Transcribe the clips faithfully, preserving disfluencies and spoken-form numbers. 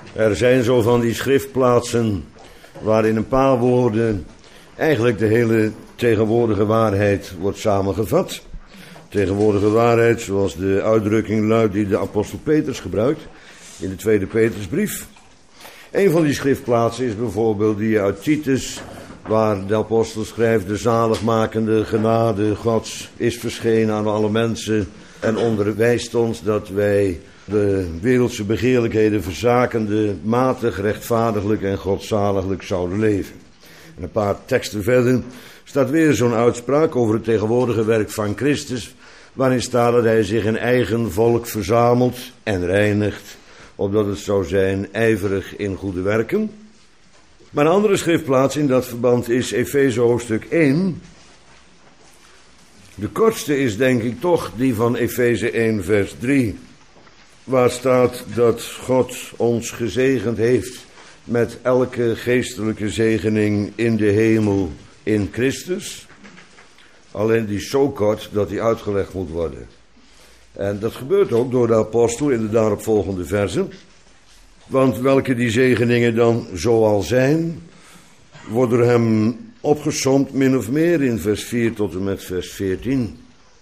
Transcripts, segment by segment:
Er zijn zo van die schriftplaatsen waarin een paar woorden eigenlijk de hele tegenwoordige waarheid wordt samengevat. Tegenwoordige waarheid, zoals de uitdrukking luidt die de apostel Petrus gebruikt in de tweede Petrusbrief. Een van die schriftplaatsen is bijvoorbeeld die uit Titus, waar de apostel schrijft: de zaligmakende genade Gods is verschenen aan alle mensen en onderwijst ons dat wij de wereldse begeerlijkheden verzakende, matig, rechtvaardiglijk en godzaliglijk zouden leven. En een paar teksten verder staat weer zo'n uitspraak over het tegenwoordige werk van Christus, waarin staat dat hij zich een eigen volk verzamelt en reinigt, opdat het zou zijn ijverig in goede werken. Maar een andere schriftplaats in dat verband is Efeze hoofdstuk één. De kortste is denk ik toch die van Efeze één vers drie. Waar staat dat God ons gezegend heeft met elke geestelijke zegening in de hemel in Christus. Alleen die is zo kort dat die uitgelegd moet worden. En dat gebeurt ook door de apostel in de daaropvolgende versen. Want welke die zegeningen dan zoal zijn, worden door hem opgesomd min of meer in vers vier tot en met vers veertien.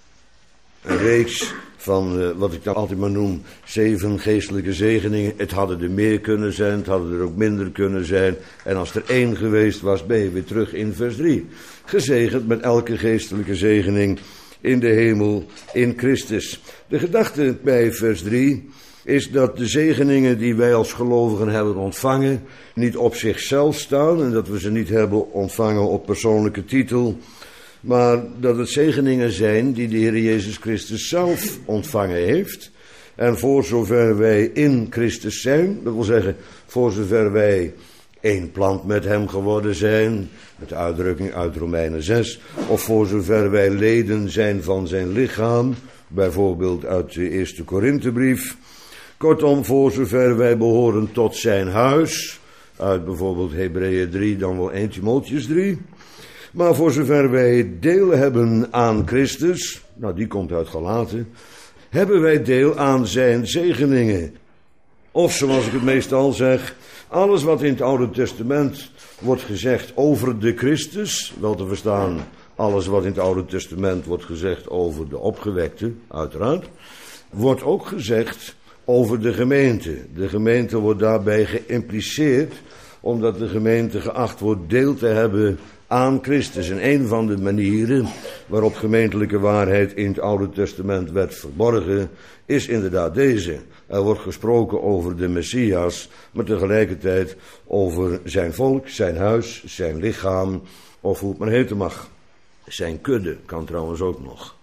Een reeks van uh, wat ik dan altijd maar noem zeven geestelijke zegeningen. Het hadden er meer kunnen zijn, het hadden er ook minder kunnen zijn. En als er één geweest was, ben je weer terug in vers drie. Gezegend met elke geestelijke zegening in de hemel in Christus. De gedachte bij vers drie is dat de zegeningen die wij als gelovigen hebben ontvangen niet op zichzelf staan en dat we ze niet hebben ontvangen op persoonlijke titel, maar dat het zegeningen zijn die de Heer Jezus Christus zelf ontvangen heeft. En voor zover wij in Christus zijn, dat wil zeggen voor zover wij één plant met hem geworden zijn, met de uitdrukking uit Romeinen zes, of voor zover wij leden zijn van zijn lichaam, bijvoorbeeld uit de eerste Korinthebrief. Kortom, voor zover wij behoren tot zijn huis, uit bijvoorbeeld Hebreeën drie, dan wel eerste Timotheüs drie. Maar voor zover wij deel hebben aan Christus, nou die komt uit Galaten, hebben wij deel aan zijn zegeningen. Of zoals ik het meestal zeg, alles wat in het Oude Testament wordt gezegd over de Christus, wel te verstaan alles wat in het Oude Testament wordt gezegd over de opgewekte, uiteraard, wordt ook gezegd over de gemeente. De gemeente wordt daarbij geïmpliceerd, omdat de gemeente geacht wordt deel te hebben aan Christus. En een van de manieren waarop gemeentelijke waarheid in het Oude Testament werd verborgen, is inderdaad deze. Er wordt gesproken over de Messias, maar tegelijkertijd over zijn volk, zijn huis, zijn lichaam, of hoe het maar heten mag. Zijn kudde kan trouwens ook nog.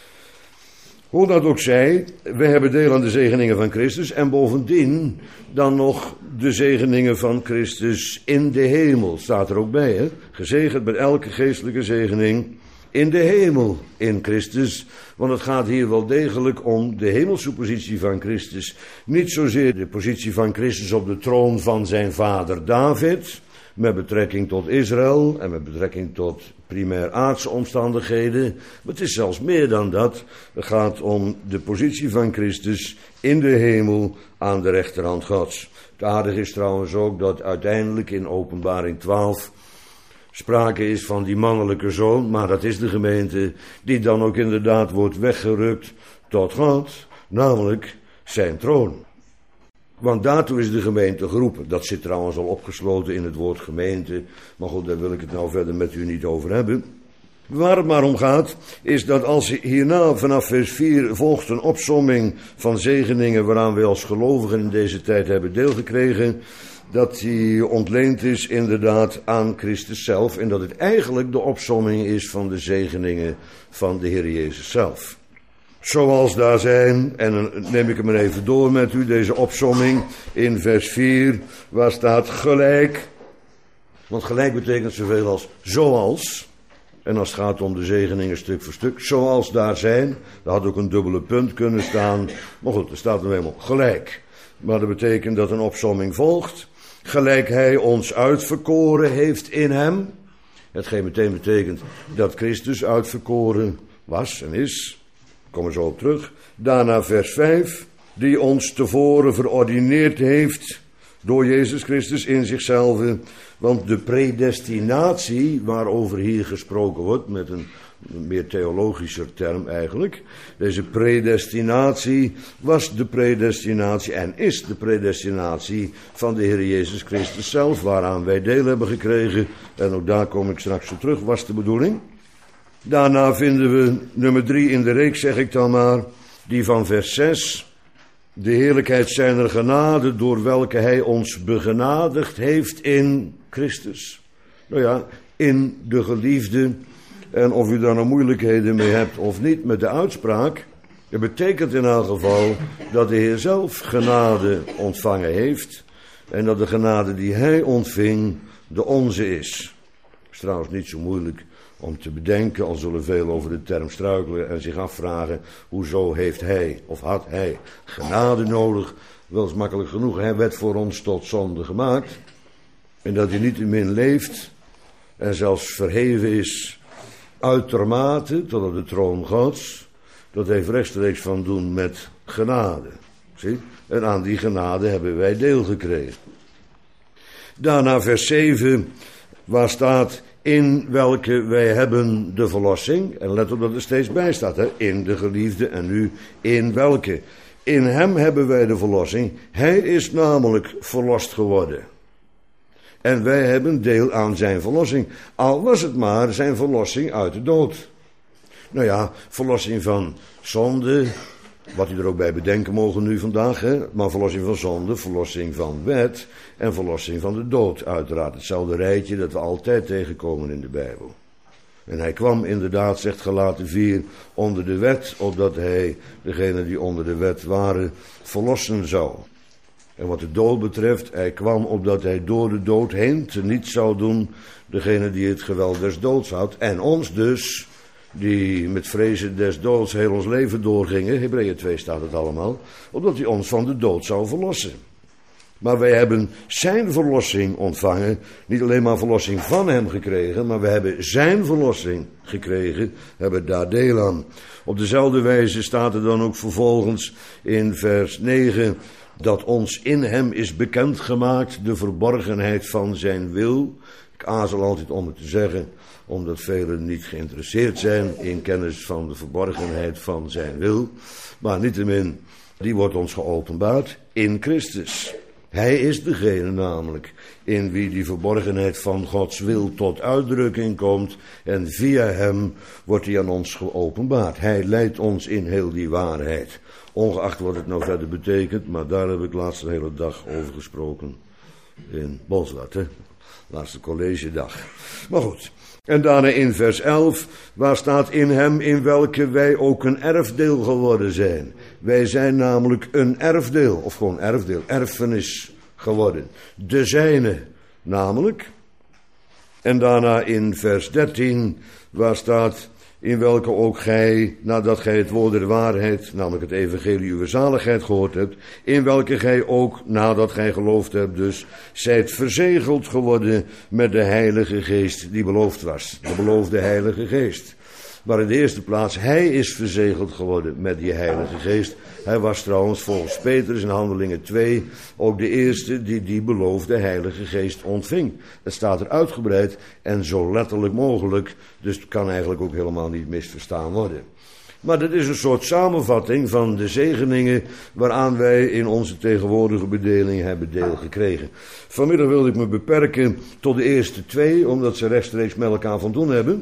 Hoe dat ook zij, we hebben deel aan de zegeningen van Christus en bovendien dan nog de zegeningen van Christus in de hemel. Staat er ook bij, hè? Gezegend met elke geestelijke zegening in de hemel in Christus. Want het gaat hier wel degelijk om de hemelse positie van Christus. Niet zozeer de positie van Christus op de troon van zijn vader David, met betrekking tot Israël en met betrekking tot primair aardse omstandigheden. Maar het is zelfs meer dan dat. Het gaat om de positie van Christus in de hemel aan de rechterhand Gods. Het aardige is trouwens ook dat uiteindelijk in Openbaring twaalf sprake is van die mannelijke zoon, maar dat is de gemeente, die dan ook inderdaad wordt weggerukt tot God, namelijk zijn troon. Want daartoe is de gemeente geroepen. Dat zit trouwens al opgesloten in het woord gemeente. Maar goed, daar wil ik het nou verder met u niet over hebben. Waar het maar om gaat, is dat als hierna vanaf vers vier volgt een opsomming van zegeningen waaraan wij als gelovigen in deze tijd hebben deelgekregen, dat die ontleend is inderdaad aan Christus zelf en dat het eigenlijk de opsomming is van de zegeningen van de Heer Jezus zelf. Zoals daar zijn, en dan neem ik hem maar even door met u, deze opsomming in vers vier, waar staat gelijk. Want gelijk betekent zoveel als zoals. En als het gaat om de zegeningen stuk voor stuk, zoals daar zijn. Daar had ook een dubbele punt kunnen staan. Maar goed, er staat er helemaal gelijk. Maar dat betekent dat een opsomming volgt. Gelijk hij ons uitverkoren heeft in hem. Hetgeen meteen betekent dat Christus uitverkoren was en is. Komen we zo op terug. Daarna vers vijf. Die ons tevoren verordineerd heeft door Jezus Christus in zichzelf. Want de predestinatie, waarover hier gesproken wordt, met een meer theologischer term eigenlijk. Deze predestinatie was de predestinatie en is de predestinatie van de Heer Jezus Christus zelf, waaraan wij deel hebben gekregen. En ook daar kom ik straks op terug, was de bedoeling. Daarna vinden we nummer drie in de reeks, zeg ik dan maar, die van vers zes. De heerlijkheid zijner genade, door welke hij ons begenadigd heeft in Christus. Nou ja, in de geliefde. En of u daar nou moeilijkheden mee hebt of niet met de uitspraak, het betekent in elk geval dat de Heer zelf genade ontvangen heeft. En dat de genade die hij ontving de onze is. Het is trouwens niet zo moeilijk om te bedenken, al zullen veel over de term struikelen en zich afvragen, hoezo heeft hij of had hij genade nodig? Wel is makkelijk genoeg, hij werd voor ons tot zonde gemaakt. En dat hij niettemin leeft en zelfs verheven is uitermate tot op de troon Gods. Dat heeft rechtstreeks van doen met genade. Zie? En aan die genade hebben wij deel gekregen. Daarna vers zeven, waar staat, in welke wij hebben de verlossing. En let op dat er steeds bij staat, hè? In de geliefde en nu in welke. In hem hebben wij de verlossing. Hij is namelijk verlost geworden. En wij hebben deel aan zijn verlossing. Al was het maar zijn verlossing uit de dood. Nou ja, verlossing van zonde, wat u er ook bij bedenken mogen nu vandaag, hè? Maar verlossing van zonde, verlossing van wet en verlossing van de dood. Uiteraard hetzelfde rijtje dat we altijd tegenkomen in de Bijbel. En hij kwam inderdaad, zegt Galaten vier, onder de wet, opdat hij degenen die onder de wet waren verlossen zou. En wat de dood betreft, hij kwam opdat hij door de dood heen teniet zou doen degene die het geweld des doods had. En ons dus, die met vrezen des doods heel ons leven doorgingen, Hebreeën twee staat het allemaal, opdat hij ons van de dood zou verlossen. Maar wij hebben zijn verlossing ontvangen, niet alleen maar verlossing van hem gekregen, maar we hebben zijn verlossing gekregen, hebben daar deel aan. Op dezelfde wijze staat er dan ook vervolgens in vers negen, dat ons in hem is bekendgemaakt de verborgenheid van zijn wil. Ik aarzel altijd om het te zeggen, omdat velen niet geïnteresseerd zijn in kennis van de verborgenheid van zijn wil. Maar niettemin, die wordt ons geopenbaard in Christus. Hij is degene namelijk in wie die verborgenheid van Gods wil tot uitdrukking komt. En via hem wordt hij aan ons geopenbaard. Hij leidt ons in heel die waarheid. Ongeacht wat het nou verder betekent, maar daar heb ik laatst de hele dag over gesproken. In Boswart, hè. Laatste collegedag. Maar goed. En daarna in vers elf, waar staat in hem in welke wij ook een erfdeel geworden zijn. Wij zijn namelijk een erfdeel, of gewoon erfdeel, erfenis geworden. De zijne namelijk. En daarna in vers dertien, waar staat in welke ook gij, nadat gij het woord der waarheid, namelijk het evangelie uw zaligheid gehoord hebt, in welke gij ook, nadat gij geloofd hebt dus, zijt verzegeld geworden met de Heilige Geest die beloofd was. De beloofde Heilige Geest. Maar in de eerste plaats, hij is verzegeld geworden met die Heilige Geest. Hij was trouwens volgens Petrus in Handelingen twee ook de eerste die die beloofde Heilige Geest ontving. Het staat er uitgebreid en zo letterlijk mogelijk, dus het kan eigenlijk ook helemaal niet misverstaan worden. Maar dat is een soort samenvatting van de zegeningen waaraan wij in onze tegenwoordige bedeling hebben deel gekregen. Vanmiddag wilde ik me beperken tot de eerste twee, omdat ze rechtstreeks met elkaar van doen hebben.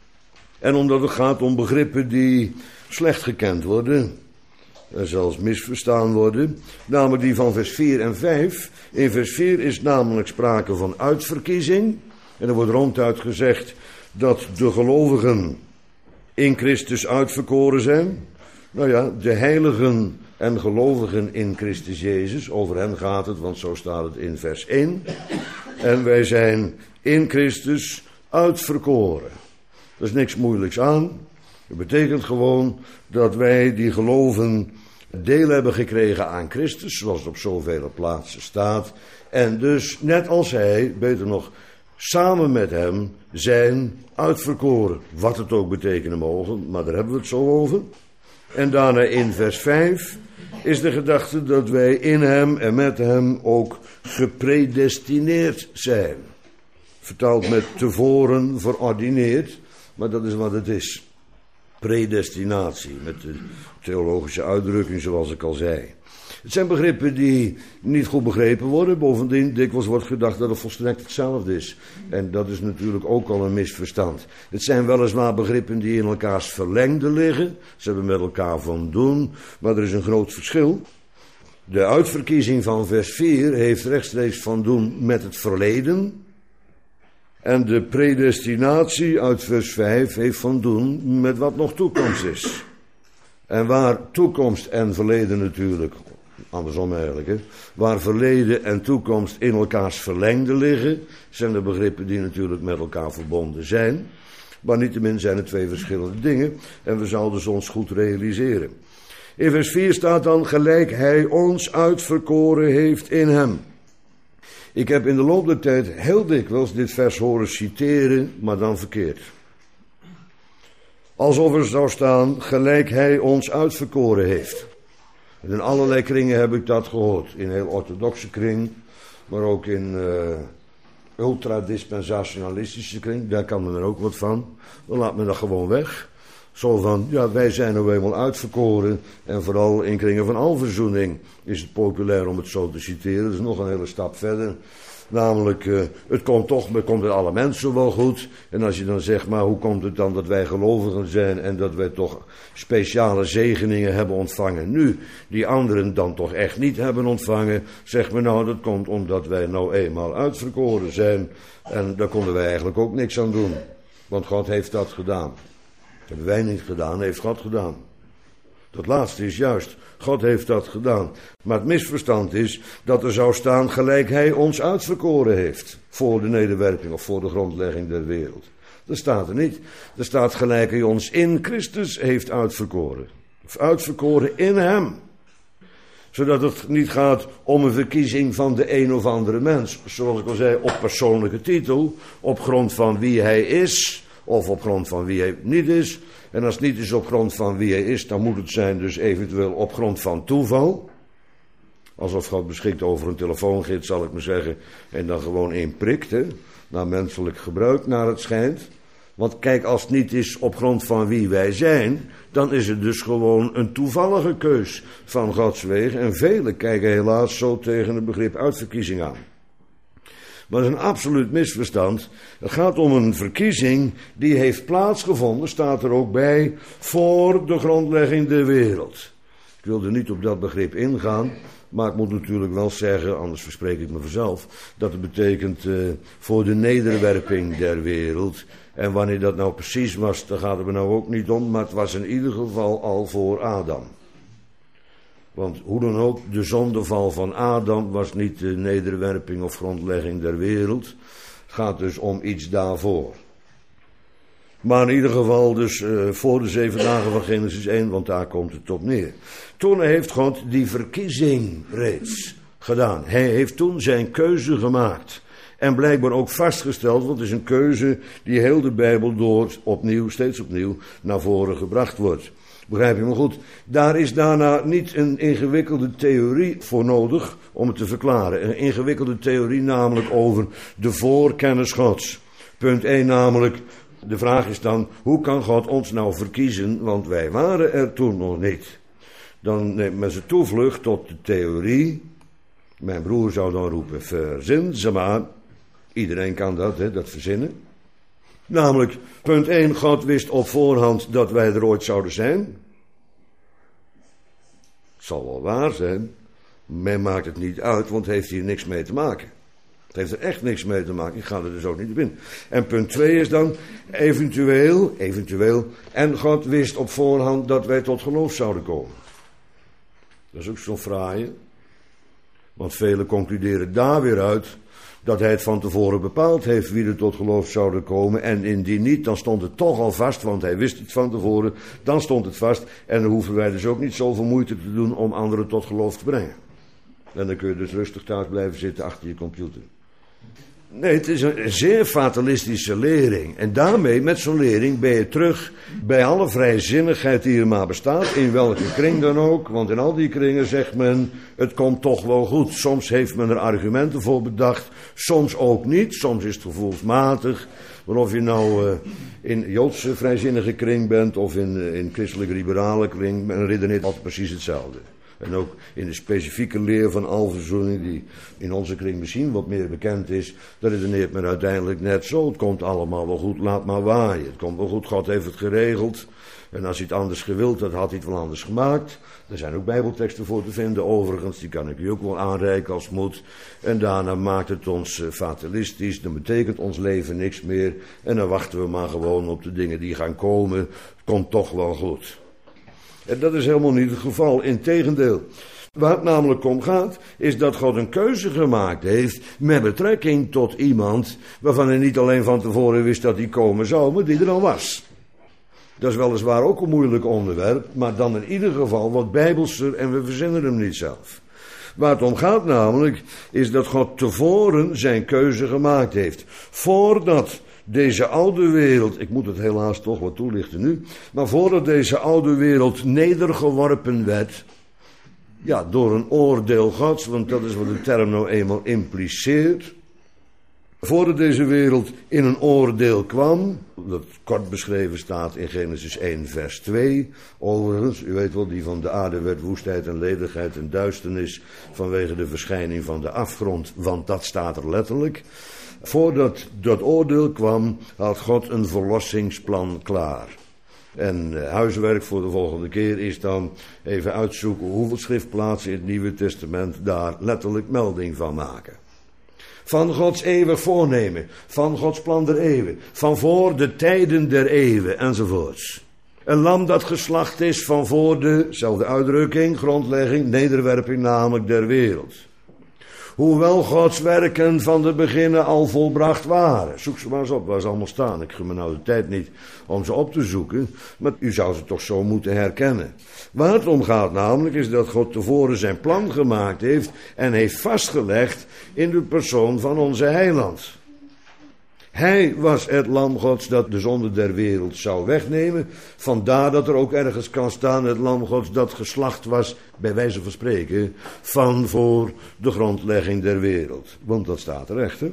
En omdat het gaat om begrippen die slecht gekend worden en zelfs misverstaan worden, namelijk die van vers vier en vijf. In vers vier is namelijk sprake van uitverkiezing. En er wordt ronduit gezegd dat de gelovigen in Christus uitverkoren zijn. Nou ja, de heiligen en gelovigen in Christus Jezus, over hen gaat het, want zo staat het in vers één. En wij zijn in Christus uitverkoren. Er is niks moeilijks aan. Het betekent gewoon dat wij die geloven deel hebben gekregen aan Christus, zoals het op zoveel plaatsen staat. En dus, net als hij, beter nog, samen met hem zijn uitverkoren. Wat het ook betekenen mogen, maar daar hebben we het zo over. En daarna in vers vijf is de gedachte dat wij in hem en met hem ook gepredestineerd zijn. Vertaald met tevoren verordineerd, maar dat is wat het is. Predestinatie, met de theologische uitdrukking zoals ik al zei. Het zijn begrippen die niet goed begrepen worden. Bovendien, dikwijls wordt gedacht dat het volstrekt hetzelfde is. En dat is natuurlijk ook al een misverstand. Het zijn weliswaar begrippen die in elkaars verlengde liggen. Ze hebben met elkaar van doen, maar er is een groot verschil. De uitverkiezing van vers vier heeft rechtstreeks van doen met het verleden. En de predestinatie uit vers vijf heeft van doen met wat nog toekomst is. En waar toekomst en verleden natuurlijk, andersom eigenlijk, hè, waar verleden en toekomst in elkaars verlengde liggen, zijn de begrippen die natuurlijk met elkaar verbonden zijn. Maar niettemin zijn het twee verschillende dingen en we zouden ze ons goed realiseren. In vers vier staat dan, gelijk hij ons uitverkoren heeft in hem. Ik heb in de loop der tijd heel dikwijls dit vers horen citeren, maar dan verkeerd. Alsof er zou staan, gelijk hij ons uitverkoren heeft. In allerlei kringen heb ik dat gehoord. In heel orthodoxe kring, maar ook in uh, ultradispensationalistische kring. Daar kan men er ook wat van. Dan laat men dat gewoon weg. Zo van, ja, wij zijn nou eenmaal uitverkoren. En vooral in kringen van alverzoening is het populair om het zo te citeren. Dat is nog een hele stap verder. Namelijk, uh, het komt toch, het komt met alle mensen wel goed. En als je dan zegt, maar hoe komt het dan dat wij gelovigen zijn en dat wij toch speciale zegeningen hebben ontvangen nu, die anderen dan toch echt niet hebben ontvangen, zegt men nou, dat komt omdat wij nou eenmaal uitverkoren zijn. En daar konden wij eigenlijk ook niks aan doen. Want God heeft dat gedaan. Dat hebben wij niet gedaan, heeft God gedaan. Dat laatste is juist. God heeft dat gedaan. Maar het misverstand is dat er zou staan gelijk hij ons uitverkoren heeft. Voor de nederwerping of voor de grondlegging der wereld. Dat staat er niet. Er staat gelijk hij ons in Christus heeft uitverkoren. Of uitverkoren in hem. Zodat het niet gaat om een verkiezing van de een of andere mens. Zoals ik al zei, op persoonlijke titel. Op grond van wie hij is. Of op grond van wie hij niet is. En als het niet is op grond van wie hij is, dan moet het zijn dus eventueel op grond van toeval. Alsof God beschikt over een telefoongids, zal ik maar zeggen, en dan gewoon inprikt, hè, naar menselijk gebruik, naar het schijnt. Want kijk, als het niet is op grond van wie wij zijn, dan is het dus gewoon een toevallige keus van Gods wegen. En velen kijken helaas zo tegen het begrip uitverkiezing aan. Maar dat is een absoluut misverstand. Het gaat om een verkiezing die heeft plaatsgevonden, staat er ook bij, voor de grondlegging der wereld. Ik wilde niet op dat begrip ingaan, maar ik moet natuurlijk wel zeggen, anders verspreek ik me vanzelf, dat het betekent uh, voor de nederwerping der wereld. En wanneer dat nou precies was, daar gaat het me nou ook niet om, maar het was in ieder geval al voor Adam. Want hoe dan ook, de zondeval van Adam was niet de nederwerping of grondlegging der wereld. Het gaat dus om iets daarvoor. Maar in ieder geval dus uh, voor de zeven dagen van Genesis één, want daar komt het op neer. Toen heeft God die verkiezing reeds gedaan. Hij heeft toen zijn keuze gemaakt. En blijkbaar ook vastgesteld, want het is een keuze die heel de Bijbel door opnieuw, steeds opnieuw, naar voren gebracht wordt. Begrijp je me goed? Daar is daarna niet een ingewikkelde theorie voor nodig om het te verklaren. Een ingewikkelde theorie namelijk over de voorkennis Gods. Punt één namelijk, de vraag is dan, hoe kan God ons nou verkiezen, want wij waren er toen nog niet. Dan neemt men zijn toevlucht tot de theorie. Mijn broer zou dan roepen, verzin ze maar. Iedereen kan dat, hè, dat verzinnen. Namelijk, punt één, God wist op voorhand dat wij er ooit zouden zijn. Het zal wel waar zijn, men maakt het niet uit, want het heeft hier niks mee te maken. Het heeft er echt niks mee te maken, ik ga er dus ook niet op in. En punt twee is dan, eventueel, eventueel, en God wist op voorhand dat wij tot geloof zouden komen. Dat is ook zo'n fraaie, want velen concluderen daar weer uit dat hij het van tevoren bepaald heeft wie er tot geloof zouden komen. En indien niet, dan stond het toch al vast, want hij wist het van tevoren. Dan stond het vast en dan hoeven wij dus ook niet zoveel moeite te doen om anderen tot geloof te brengen. En dan kun je dus rustig thuis blijven zitten achter je computer. Nee, het is een zeer fatalistische lering. En daarmee, met zo'n lering, ben je terug bij alle vrijzinnigheid die er maar bestaat. In welke kring dan ook. Want in al die kringen zegt men, het komt toch wel goed. Soms heeft men er argumenten voor bedacht. Soms ook niet. Soms is het gevoelsmatig. Maar of je nou uh, in Joodse vrijzinnige kring bent of in, uh, in christelijke liberale kring, men redeneert altijd precies hetzelfde. En ook in de specifieke leer van alverzoening, die in onze kring misschien wat meer bekend is, dat redeneert men uiteindelijk net zo. Het komt allemaal wel goed, laat maar waaien. Het komt wel goed, God heeft het geregeld. En als hij het anders gewild had, had hij het wel anders gemaakt. Er zijn ook bijbelteksten voor te vinden overigens, die kan ik u ook wel aanreiken als het moet. En daarna maakt het ons fatalistisch, dan betekent ons leven niks meer. En dan wachten we maar gewoon op de dingen die gaan komen. Het komt toch wel goed. En dat is helemaal niet het geval, integendeel. Waar het namelijk om gaat, is dat God een keuze gemaakt heeft met betrekking tot iemand waarvan hij niet alleen van tevoren wist dat hij komen zou, maar die er al was. Dat is weliswaar ook een moeilijk onderwerp, maar dan in ieder geval wat bijbelser en we verzinnen hem niet zelf. Waar het om gaat namelijk, is dat God tevoren zijn keuze gemaakt heeft. Voordat deze oude wereld, ik moet het helaas toch wat toelichten nu, maar voordat deze oude wereld nedergeworpen werd, ja, door een oordeel Gods, want dat is wat de term nou eenmaal impliceert, voordat deze wereld in een oordeel kwam, dat kort beschreven staat in Genesis één vers twee, overigens, u weet wel, die van de aarde werd woestheid en ledigheid en duisternis vanwege de verschijning van de afgrond, want dat staat er letterlijk. Voordat dat oordeel kwam, had God een verlossingsplan klaar. En uh, huiswerk voor de volgende keer is dan even uitzoeken hoeveel schriftplaatsen in het Nieuwe Testament daar letterlijk melding van maken. Van Gods eeuwig voornemen, van Gods plan der eeuwen, van voor de tijden der eeuwen enzovoorts. Een lam dat geslacht is van voor de, zelfde uitdrukking, grondlegging, nederwerping namelijk der wereld. Hoewel Gods werken van de beginnen al volbracht waren. Zoek ze maar eens op waar ze allemaal staan. Ik geef me nou de tijd niet om ze op te zoeken. Maar u zou ze toch zo moeten herkennen. Waar het om gaat namelijk is dat God tevoren zijn plan gemaakt heeft. En heeft vastgelegd in de persoon van onze heiland. Hij was het lam Gods dat de zonde der wereld zou wegnemen. Vandaar dat er ook ergens kan staan het lam Gods dat geslacht was, bij wijze van spreken, van voor de grondlegging der wereld. Want dat staat er echt, hè?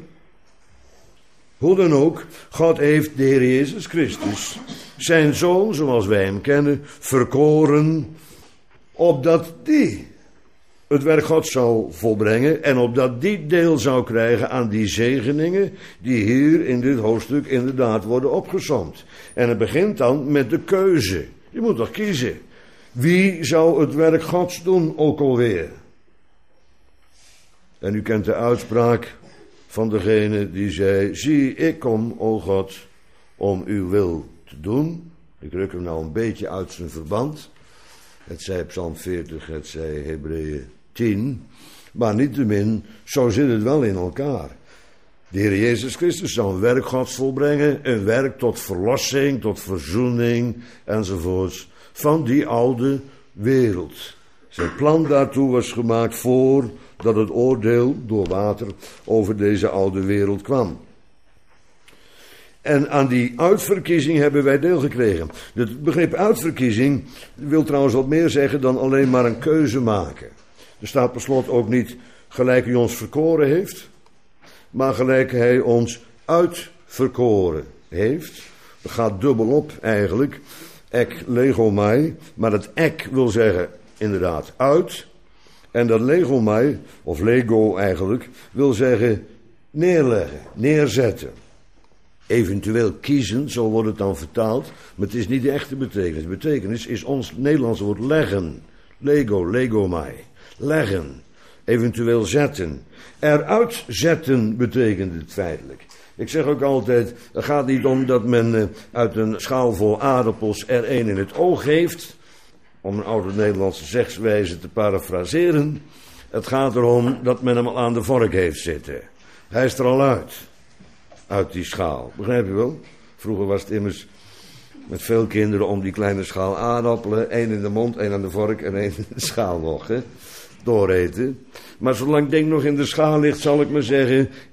Hoe dan ook, God heeft de Heer Jezus Christus, zijn Zoon, zoals wij hem kennen, verkoren, opdat die het werk God zou volbrengen en opdat die deel zou krijgen aan die zegeningen die hier in dit hoofdstuk inderdaad worden opgesomd. En het begint dan met de keuze. Je moet toch kiezen. Wie zou het werk Gods doen ook alweer? En u kent de uitspraak van degene die zei, zie ik kom, o God, om uw wil te doen. Ik ruk hem nou een beetje uit zijn verband. Het zij Psalm veertig, het zij Hebreeën tien. Maar niettemin, zo zit het wel in elkaar. De Heer Jezus Christus zou een werk Gods volbrengen. Een werk tot verlossing, tot verzoening enzovoorts. Van die oude wereld. Zijn plan daartoe was gemaakt voordat het oordeel door water over deze oude wereld kwam. En aan die uitverkiezing hebben wij deel gekregen. Het begrip uitverkiezing wil trouwens wat meer zeggen dan alleen maar een keuze maken. Er staat per slot ook niet gelijk hij ons verkoren heeft, maar gelijk hij ons uitverkoren heeft. Dat gaat dubbelop eigenlijk. Ek legomai, maar dat ek wil zeggen inderdaad uit. En dat legomai, of lego eigenlijk, wil zeggen neerleggen, neerzetten. Eventueel kiezen, zo wordt het dan vertaald, maar het is niet de echte betekenis. De betekenis is ons Nederlandse woord leggen. Lego, legomai. Leggen. Eventueel zetten. Eruit zetten betekent het feitelijk. Ik zeg ook altijd, het gaat niet om dat men uit een schaal vol aardappels er één in het oog heeft, om een oude Nederlandse zegswijze te parafraseren. Het gaat erom dat men hem al aan de vork heeft zitten. Hij is er al uit. Uit die schaal. Begrijp je wel? Vroeger was het immers met veel kinderen om die kleine schaal aardappelen. Één in de mond, één aan de vork en één in de schaal nog. Hè? Dooreten. Maar zolang het ding nog in de schaal ligt, zal ik maar zeggen,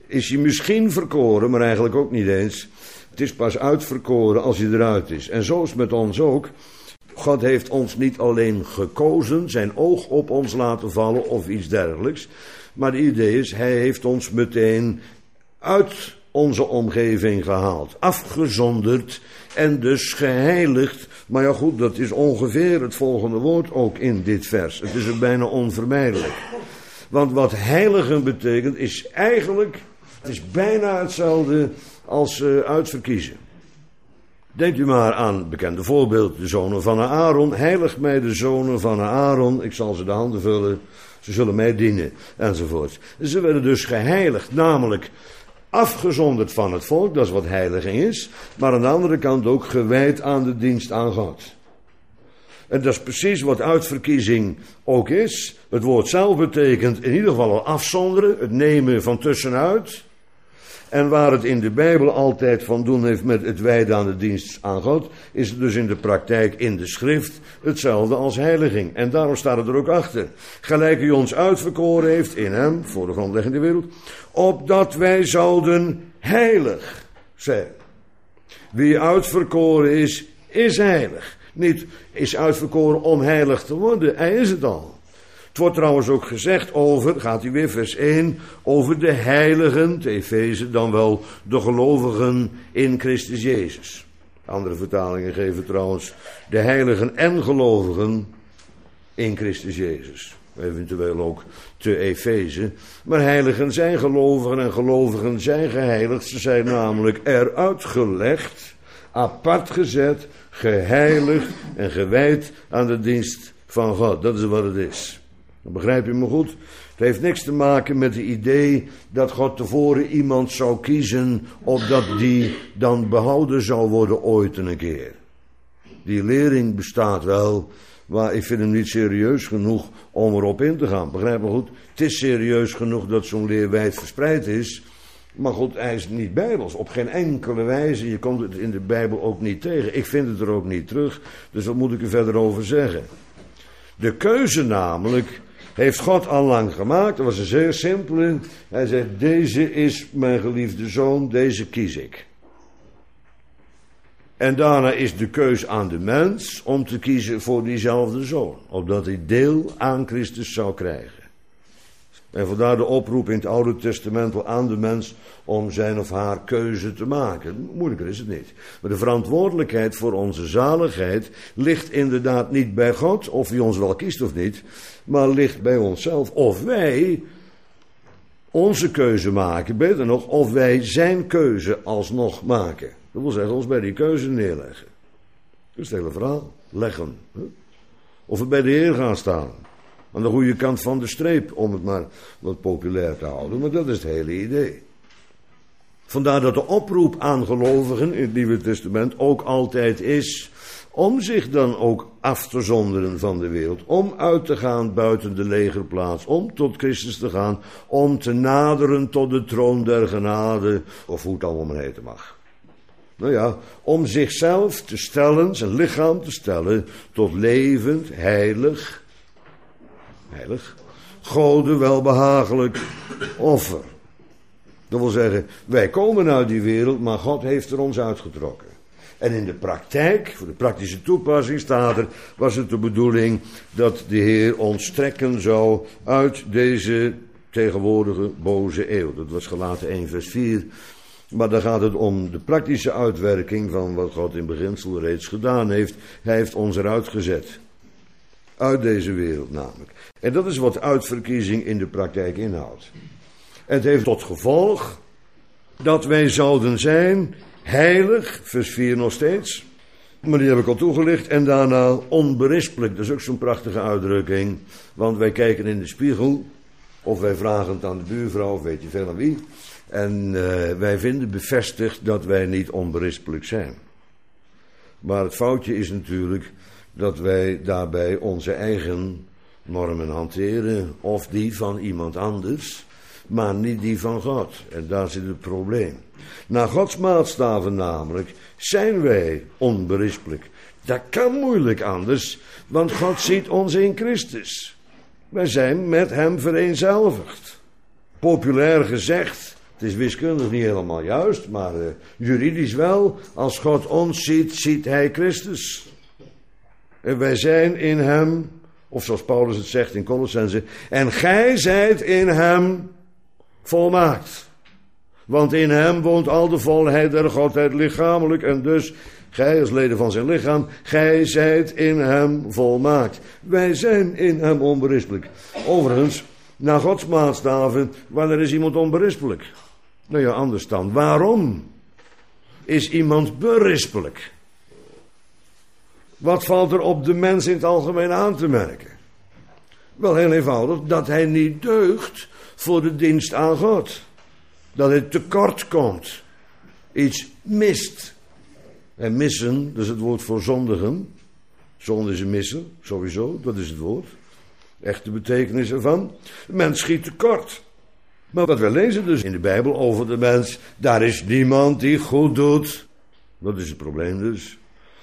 is hij misschien verkoren, maar eigenlijk ook niet eens. Het is pas uitverkoren als hij eruit is. En zo is het met ons ook. God heeft ons niet alleen gekozen, zijn oog op ons laten vallen of iets dergelijks. Maar het idee is, hij heeft ons meteen uit onze omgeving gehaald. Afgezonderd en dus geheiligd. Maar ja goed, dat is ongeveer het volgende woord ook in dit vers. Het is er bijna onvermijdelijk. Want wat heiligen betekent is eigenlijk, het is bijna hetzelfde als uh, uitverkiezen. Denkt u maar aan het bekende voorbeeld, de zonen van Aaron. Heilig mij de zonen van Aaron, ik zal ze de handen vullen, ze zullen mij dienen, enzovoort. Ze werden dus geheiligd, namelijk afgezonderd van het volk, dat is wat heiliging is, maar aan de andere kant ook gewijd aan de dienst aan God. En dat is precies wat uitverkiezing ook is. Het woord zelf betekent in ieder geval al afzonderen, het nemen van tussenuit. En waar het in de Bijbel altijd van doen heeft met het wijden aan de dienst aan God, is het dus in de praktijk in de schrift hetzelfde als heiliging. En daarom staat het er ook achter. Gelijk u ons uitverkoren heeft in hem, voor de grondleggende wereld, opdat wij zouden heilig zijn. Wie uitverkoren is, is heilig. Niet is uitverkoren om heilig te worden, hij is het al. Het wordt trouwens ook gezegd over, gaat u weer vers één, over de heiligen, de Efeze, dan wel de gelovigen in Christus Jezus. Andere vertalingen geven trouwens de heiligen en gelovigen in Christus Jezus. Eventueel ook te Efeze. Maar heiligen zijn gelovigen en gelovigen zijn geheiligd. Ze zijn namelijk eruit gelegd, apart gezet, geheiligd en gewijd aan de dienst van God. Dat is wat het is. Begrijp je me goed? Het heeft niks te maken met het idee dat God tevoren iemand zou kiezen, opdat die dan behouden zou worden ooit een keer. Die lering bestaat wel, maar ik vind hem niet serieus genoeg om erop in te gaan. Begrijp me goed? Het is serieus genoeg dat zo'n leer wijd verspreid is, maar goed, hij is niet bijbels. Op geen enkele wijze, je komt het in de Bijbel ook niet tegen. Ik vind het er ook niet terug, dus wat moet ik er verder over zeggen? De keuze namelijk heeft God al lang gemaakt. Dat was een zeer simpele. Hij zegt, deze is mijn geliefde zoon, deze kies ik. En daarna is de keus aan de mens om te kiezen voor diezelfde zoon. Opdat hij deel aan Christus zou krijgen. En vandaar de oproep in het Oude Testament aan de mens om zijn of haar keuze te maken. Moeilijker is het niet. Maar de verantwoordelijkheid voor onze zaligheid ligt inderdaad niet bij God, of hij ons wel kiest of niet, maar ligt bij onszelf. Of wij onze keuze maken, beter nog, of wij zijn keuze alsnog maken. Dat wil zeggen, ons bij die keuze neerleggen. Dat is het hele verhaal. Leggen. Of we bij de Heer gaan staan. Aan de goede kant van de streep, om het maar wat populair te houden. Maar dat is het hele idee. Vandaar dat de oproep aan gelovigen in het Nieuwe Testament ook altijd is om zich dan ook af te zonderen van de wereld. Om uit te gaan buiten de legerplaats. Om tot Christus te gaan. Om te naderen tot de troon der genade. Of hoe het allemaal maar heten mag. Nou ja, om zichzelf te stellen, zijn lichaam te stellen tot levend, heilig... Heilig, Gode welbehagelijk offer. Dat wil zeggen, wij komen uit die wereld, maar God heeft er ons uitgetrokken. En in de praktijk, voor de praktische toepassing staat er, was het de bedoeling dat de Heer ons trekken zou uit deze tegenwoordige boze eeuw. Dat was Galaten één vers vier. Maar dan gaat het om de praktische uitwerking van wat God in beginsel reeds gedaan heeft. Hij heeft ons eruit gezet. Uit deze wereld namelijk. En dat is wat uitverkiezing in de praktijk inhoudt. Het heeft tot gevolg dat wij zouden zijn heilig, vers vier nog steeds. Maar die heb ik al toegelicht. En daarna onberispelijk. Dat is ook zo'n prachtige uitdrukking. Want wij kijken in de spiegel. Of wij vragen het aan de buurvrouw, of weet je veel aan wie. En uh, wij vinden bevestigd dat wij niet onberispelijk zijn. Maar het foutje is natuurlijk dat wij daarbij onze eigen normen hanteren, of die van iemand anders, maar niet die van God. En daar zit het probleem. Naar Gods maatstaven namelijk zijn wij onberispelijk. Dat kan moeilijk anders, want God ziet ons in Christus. Wij zijn met hem vereenzelvigd. Populair gezegd, Het is wiskundig niet helemaal juist, maar uh, juridisch wel. Als God ons ziet, ziet hij Christus. En wij zijn in hem, of zoals Paulus het zegt in Colossenzen, en gij zijt in hem volmaakt. Want in hem woont al de volheid der Godheid lichamelijk, en dus gij als leden van zijn lichaam, gij zijt in hem volmaakt. Wij zijn in hem onberispelijk. Overigens, naar Gods maatstaven, wanneer is iemand onberispelijk? Nou ja, anders dan. Waarom is iemand berispelijk? Wat valt er op de mens in het algemeen aan te merken? Wel heel eenvoudig, dat hij niet deugt voor de dienst aan God. Dat hij tekort komt. Iets mist. En missen, dat is het woord voor zondigen. Zonde is een missen, sowieso, dat is het woord. Echte betekenis ervan. De mens schiet tekort. Maar wat we lezen dus in de Bijbel over de mens, daar is niemand die goed doet. Dat is het probleem dus.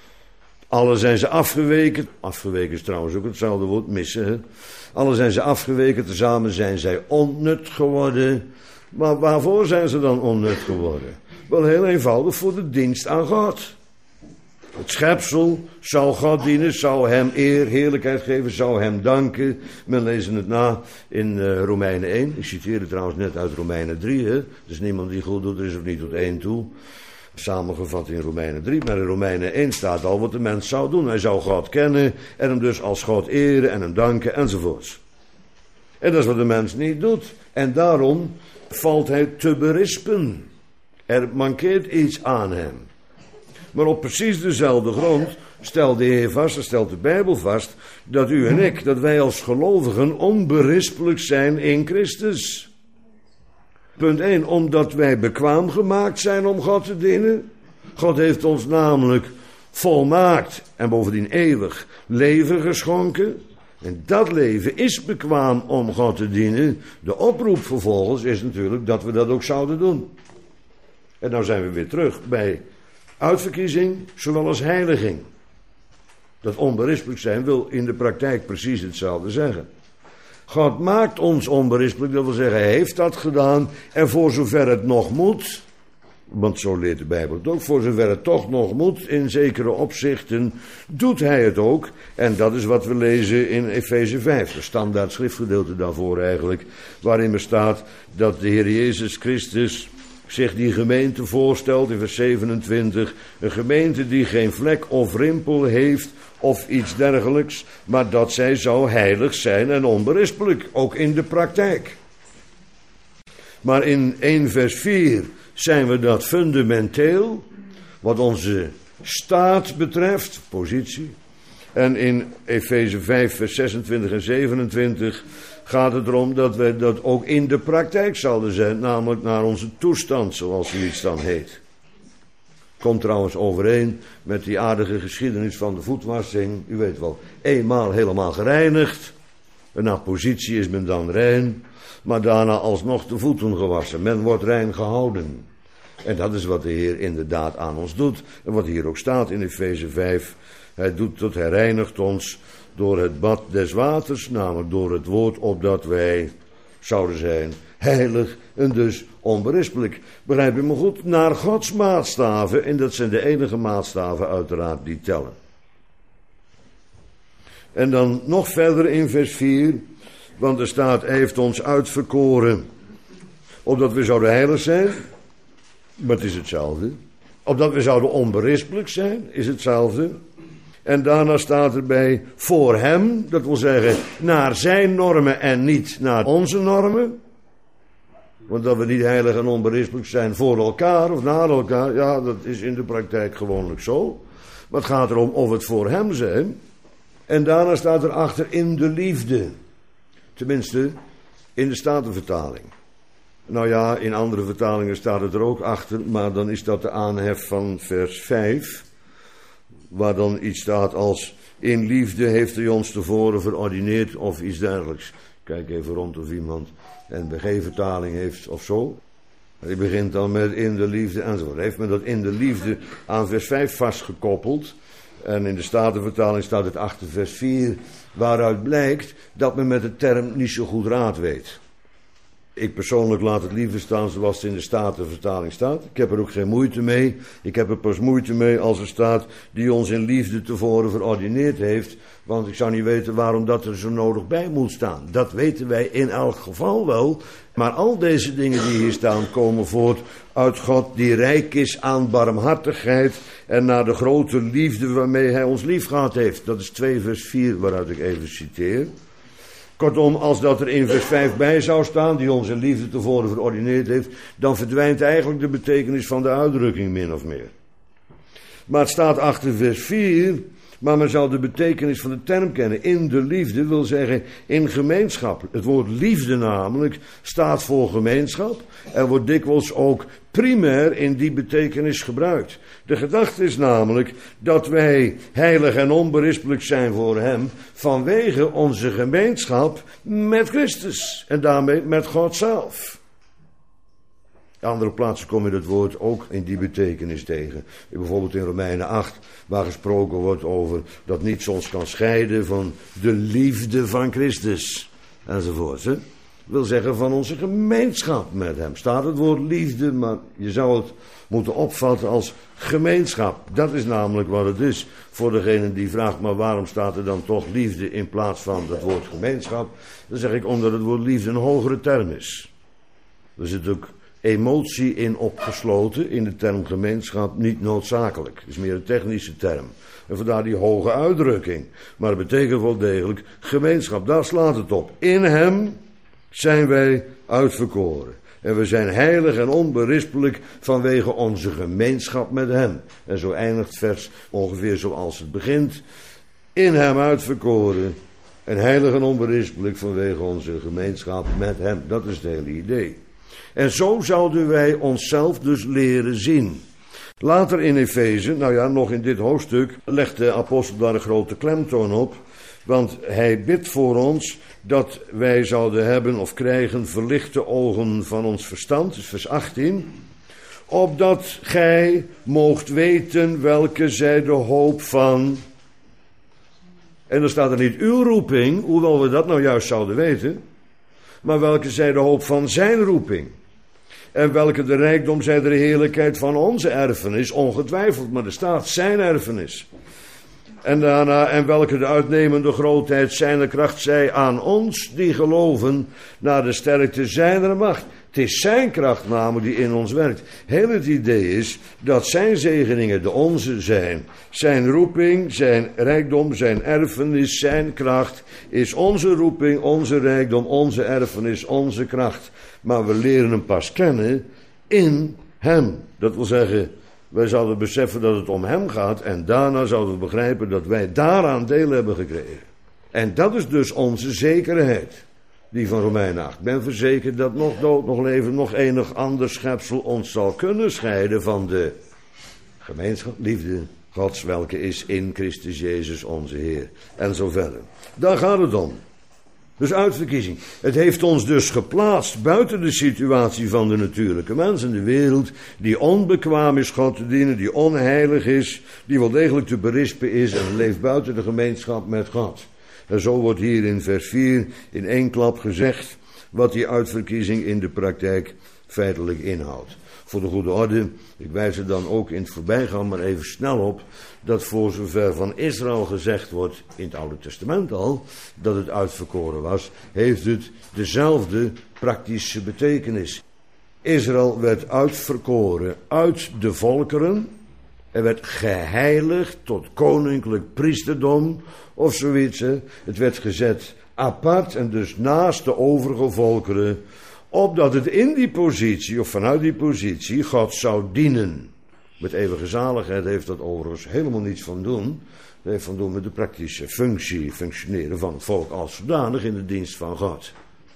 Alle zijn ze afgeweken. Afgeweken is trouwens ook hetzelfde woord, missen. Hè? Alle zijn ze afgeweken, tezamen zijn zij onnut geworden. Maar waarvoor zijn ze dan onnut geworden? Wel heel eenvoudig, voor de dienst aan God. Het schepsel zou God dienen, zou hem eer, heerlijkheid geven, zou hem danken. Men lezen het na in uh, Romeinen één. Ik citeerde trouwens net uit Romeinen drie. Hè? Dus niemand die goed doet, er is of niet tot één toe. Samengevat in Romeinen drie. Maar in Romeinen één staat al wat de mens zou doen. Hij zou God kennen en hem dus als God eren en hem danken enzovoorts. En dat is wat de mens niet doet. En daarom valt hij te berispen. Er mankeert iets aan hem. Maar op precies dezelfde grond stelt de Heer vast, stelt de Bijbel vast, dat u en ik, dat wij als gelovigen onberispelijk zijn in Christus. Punt één, omdat wij bekwaam gemaakt zijn om God te dienen. God heeft ons namelijk volmaakt en bovendien eeuwig leven geschonken. En dat leven is bekwaam om God te dienen. De oproep vervolgens is natuurlijk dat we dat ook zouden doen. En nou zijn we weer terug bij uitverkiezing, zowel als heiliging. Dat onberispelijk zijn wil in de praktijk precies hetzelfde zeggen. God maakt ons onberispelijk, dat wil zeggen, hij heeft dat gedaan. En voor zover het nog moet, want zo leert de Bijbel het ook, voor zover het toch nog moet, in zekere opzichten, doet hij het ook. En dat is wat we lezen in Efeze vijf, de standaard schriftgedeelte daarvoor eigenlijk, waarin er staat dat de Heer Jezus Christus zich die gemeente voorstelt in vers zevenentwintig. Een gemeente die geen vlek of rimpel heeft of iets dergelijks, maar dat zij zou heilig zijn en onberispelijk, ook in de praktijk. Maar in één vers vier zijn we dat fundamenteel, wat onze staat betreft, positie. En in Efeze vijf vers zesentwintig en zevenentwintig gaat het erom dat wij dat ook in de praktijk zouden zijn, namelijk naar onze toestand, zoals zoiets dan heet. Komt trouwens overeen met die aardige geschiedenis van de voetwassing. U weet wel, eenmaal helemaal gereinigd, en naar positie is men dan rein, maar daarna alsnog de voeten gewassen. Men wordt rein gehouden. En dat is wat de Heer inderdaad aan ons doet. En wat hier ook staat in Efeze vijf. Hij doet tot hij reinigt ons door het bad des waters, namelijk door het woord, opdat wij zouden zijn heilig en dus onberispelijk. Begrijp je me goed? Naar Gods maatstaven, en dat zijn de enige maatstaven uiteraard die tellen. En dan nog verder in vers vier, want er staat, hij heeft ons uitverkoren, opdat we zouden heilig zijn, maar het is hetzelfde. Opdat we zouden onberispelijk zijn, is hetzelfde. En daarna staat erbij, voor hem, dat wil zeggen, naar zijn normen en niet naar onze normen. Want dat we niet heilig en onberispelijk zijn voor elkaar of naar elkaar, ja, dat is in de praktijk gewoonlijk zo. Maar het gaat erom of het voor hem zijn. En daarna staat er achter in de liefde. Tenminste, in de Statenvertaling. Nou ja, in andere vertalingen staat het er ook achter, maar dan is dat de aanhef van vers vijf. Waar dan iets staat als, in liefde heeft hij ons tevoren verordineerd of iets dergelijks. Kijk even rond of iemand een B G-vertaling heeft of zo. Die begint dan met in de liefde enzovoort. Heeft men dat in de liefde aan vers vijf vastgekoppeld. En in de Statenvertaling staat het achter vers vier, waaruit blijkt dat men met de term niet zo goed raad weet. Ik persoonlijk laat het liever staan zoals het in de Statenvertaling staat. Ik heb er ook geen moeite mee. Ik heb er pas moeite mee als er staat die ons in liefde tevoren verordineerd heeft. Want ik zou niet weten waarom dat er zo nodig bij moet staan. Dat weten wij in elk geval wel. Maar al deze dingen die hier staan komen voort uit God die rijk is aan barmhartigheid en naar de grote liefde waarmee hij ons lief gehad heeft. Dat is twee vers vier waaruit ik even citeer. Kortom, als dat er in vers vijf bij zou staan, die onze liefde tevoren verordineerd heeft, dan verdwijnt eigenlijk de betekenis van de uitdrukking min of meer. Maar het staat achter vers vier, maar men zou de betekenis van de term kennen. In de liefde wil zeggen in gemeenschap. Het woord liefde namelijk staat voor gemeenschap en wordt dikwijls ook primair in die betekenis gebruikt. De gedachte is namelijk dat wij heilig en onberispelijk zijn voor hem vanwege onze gemeenschap met Christus en daarmee met God zelf. In andere plaatsen kom je dat woord ook in die betekenis tegen. Bijvoorbeeld in Romeinen acht, waar gesproken wordt over dat niets ons kan scheiden van de liefde van Christus. Enzovoort. Hè? Wil zeggen van onze gemeenschap met hem. Staat het woord liefde, maar je zou het moeten opvatten als gemeenschap. Dat is namelijk wat het is. Voor degene die vraagt, maar waarom staat er dan toch liefde in plaats van het woord gemeenschap? Dan zeg ik omdat het woord liefde een hogere term is. Er zit ook emotie in opgesloten, in de term gemeenschap niet noodzakelijk. Het is meer een technische term. En vandaar die hoge uitdrukking. Maar het betekent wel degelijk gemeenschap. Daar slaat het op. In hem zijn wij uitverkoren. En we zijn heilig en onberispelijk vanwege onze gemeenschap met hem. En zo eindigt vers ongeveer zoals het begint. In hem uitverkoren en heilig en onberispelijk vanwege onze gemeenschap met hem. Dat is het hele idee. En zo zouden wij onszelf dus leren zien. Later in Efeze, nou ja, nog in dit hoofdstuk, legt de apostel daar een grote klemtoon op. Want hij bidt voor ons dat wij zouden hebben of krijgen verlichte ogen van ons verstand. Dus vers achttien. Opdat gij moogt weten welke zij de hoop van. En dan staat er niet uw roeping, hoewel we dat nou juist zouden weten. Maar welke zij de hoop van zijn roeping. En welke de rijkdom zij de heerlijkheid van onze erfenis, ongetwijfeld, maar er staat zijn erfenis. En daarna, en welke de uitnemende grootheid zijner kracht zij aan ons, die geloven, naar de sterkte zijner macht. Het is zijn kracht namelijk die in ons werkt. Heel het idee is dat zijn zegeningen de onze zijn. Zijn roeping, zijn rijkdom, zijn erfenis, zijn kracht is onze roeping, onze rijkdom, onze erfenis, onze kracht. Maar we leren hem pas kennen in hem. Dat wil zeggen, wij zouden beseffen dat het om hem gaat en daarna zouden we begrijpen dat wij daaraan deel hebben gekregen. En dat is dus onze zekerheid. Die van Romeinen acht. Ik ben verzekerd dat nog dood, nog leven, nog enig ander schepsel ons zal kunnen scheiden van de gemeenschap, liefde Gods, welke is in Christus Jezus onze Heer. En zo verder. Daar gaat het om. Dus uitverkiezing. Het heeft ons dus geplaatst buiten de situatie van de natuurlijke mens in de wereld, die onbekwaam is God te dienen, die onheilig is, die wel degelijk te berispen is en leeft buiten de gemeenschap met God. En zo wordt hier in vers vier in één klap gezegd wat die uitverkiezing in de praktijk feitelijk inhoudt. Voor de goede orde, ik wijs er dan ook in het voorbijgaan maar even snel op, dat voor zover van Israël gezegd wordt in het Oude Testament al, dat het uitverkoren was, heeft het dezelfde praktische betekenis. Israël werd uitverkoren uit de volkeren, er werd geheiligd tot koninklijk priesterdom of zoiets. Hè. Het werd gezet apart en dus naast de overige volkeren, opdat het in die positie of vanuit die positie God zou dienen. Met eeuwige zaligheid heeft dat overigens helemaal niets van doen. Het heeft van doen met de praktische functie, functioneren van het volk als zodanig in de dienst van God.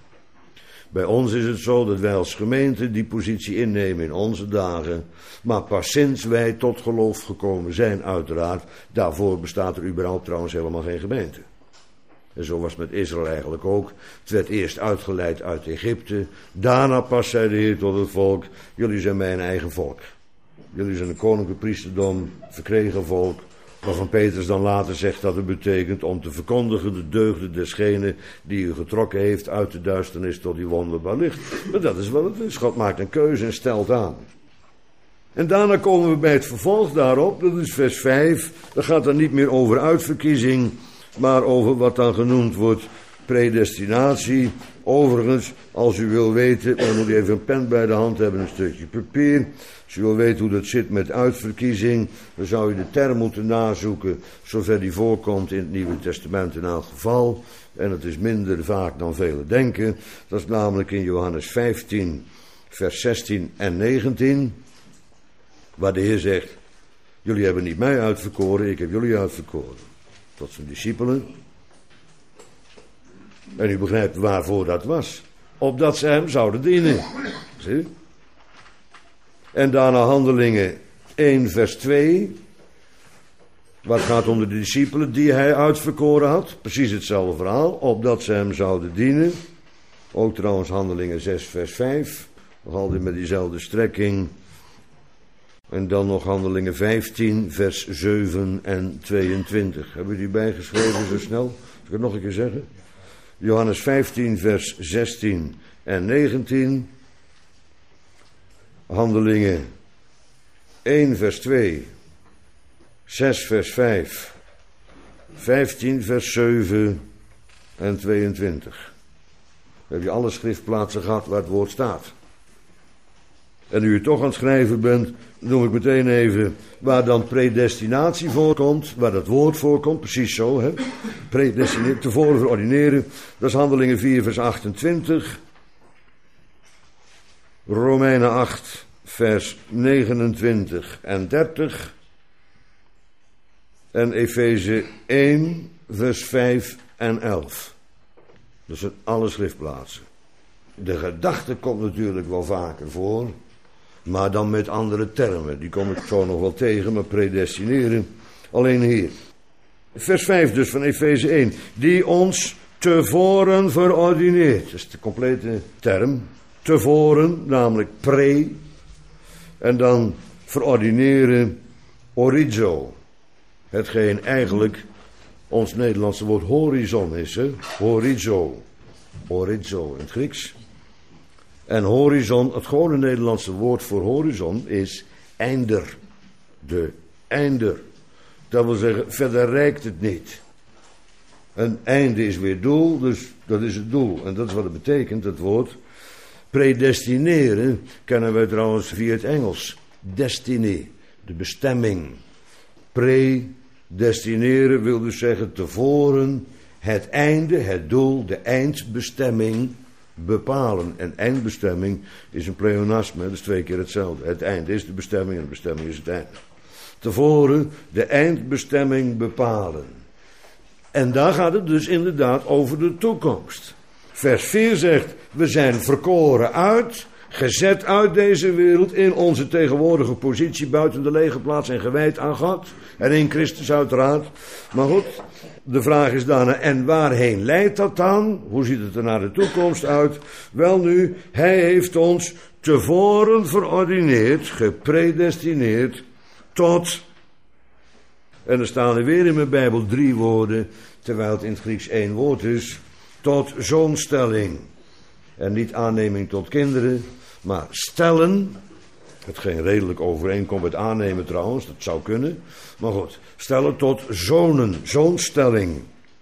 Bij ons is het zo dat wij als gemeente die positie innemen in onze dagen. Maar pas sinds wij tot geloof gekomen zijn uiteraard. Daarvoor bestaat er überhaupt trouwens helemaal geen gemeente. En zo was het met Israël eigenlijk ook. Het werd eerst uitgeleid uit Egypte. Daarna pas zei de Heer tot het volk. Jullie zijn mijn eigen volk. Jullie zijn een koninklijk priesterdom, verkregen volk. Waarvan Petrus dan later zegt dat het betekent om te verkondigen de deugden desgene die u getrokken heeft uit de duisternis tot uw wonderbaar licht. Maar dat is wat het is. God maakt een keuze en stelt aan. En daarna komen we bij het vervolg daarop, dat is vers vijf. Dat gaat dan niet meer over uitverkiezing, maar over wat dan genoemd wordt predestinatie. Overigens, als u wil weten, dan moet u even een pen bij de hand hebben, een stukje papier. Als u wil weten hoe dat zit met uitverkiezing, dan zou u de term moeten nazoeken, zover die voorkomt in het Nieuwe Testament in elk geval. En het is minder vaak dan velen denken. Dat is namelijk in Johannes vijftien, vers zestien en negentien. Waar de Heer zegt, jullie hebben niet mij uitverkoren, ik heb jullie uitverkoren. Tot zijn discipelen. En u begrijpt waarvoor dat was. Opdat ze hem zouden dienen. Zie? En daarna Handelingen één vers twee. Wat gaat om de discipelen die hij uitverkoren had. Precies hetzelfde verhaal. Opdat ze hem zouden dienen. Ook trouwens Handelingen zes vers vijf. Nog altijd met diezelfde strekking. En dan nog Handelingen vijftien vers zeven en tweeëntwintig. Hebben we die bijgeschreven zo snel? Zal ik het nog een keer zeggen? Johannes vijftien vers zestien en negentien. Handelingen één vers twee. zes vers vijf. vijftien vers zeven en tweeëntwintig. Dan heb je alle schriftplaatsen gehad waar het woord staat. En nu u toch aan het schrijven bent, noem ik meteen even waar dan predestinatie voorkomt, waar dat woord voorkomt, precies zo, hè. Predestineren, tevoren verordineren, dat is Handelingen vier vers achtentwintig, Romeinen acht vers negenentwintig en dertig en Efeze één vers vijf en elf. Dat zijn alle schriftplaatsen. De gedachte komt natuurlijk wel vaker voor, maar dan met andere termen. Die kom ik zo nog wel tegen, maar predestineren alleen hier. Vers vijf dus van Efeze één. Die ons tevoren verordineert. Dat is de complete term. Tevoren, namelijk pre. En dan verordineren orizo. Hetgeen eigenlijk ons Nederlandse woord horizon is. Hè? Horizo. Horizo in het Grieks. En horizon, het gewone Nederlandse woord voor horizon is einder. De einder. Dat wil zeggen, verder reikt het niet. Een einde is weer doel, dus dat is het doel. En dat is wat het betekent, het woord. Predestineren kennen wij trouwens via het Engels. Destiny, de bestemming. Predestineren wil dus zeggen tevoren het einde, het doel, de eindbestemming bepalen. En eindbestemming is een pleonasme, dat is twee keer hetzelfde. Het einde is de bestemming en de bestemming is het einde. Tevoren de eindbestemming bepalen. En daar gaat het dus inderdaad over de toekomst. Vers vier zegt, we zijn verkoren uit, gezet uit deze wereld in onze tegenwoordige positie buiten de lege plaats en gewijd aan God. En in Christus uiteraard. Maar goed, de vraag is daarna, en waarheen leidt dat dan? Hoe ziet het er naar de toekomst uit? Wel nu, hij heeft ons tevoren verordineerd, gepredestineerd, tot, en er staan er weer in mijn Bijbel drie woorden, terwijl het in het Grieks één woord is, tot zoonstelling. En niet aanneming tot kinderen, maar stellen, hetgeen redelijk overeenkomt met aannemen trouwens, dat zou kunnen. Maar goed, stellen tot zonen, zoonstelling.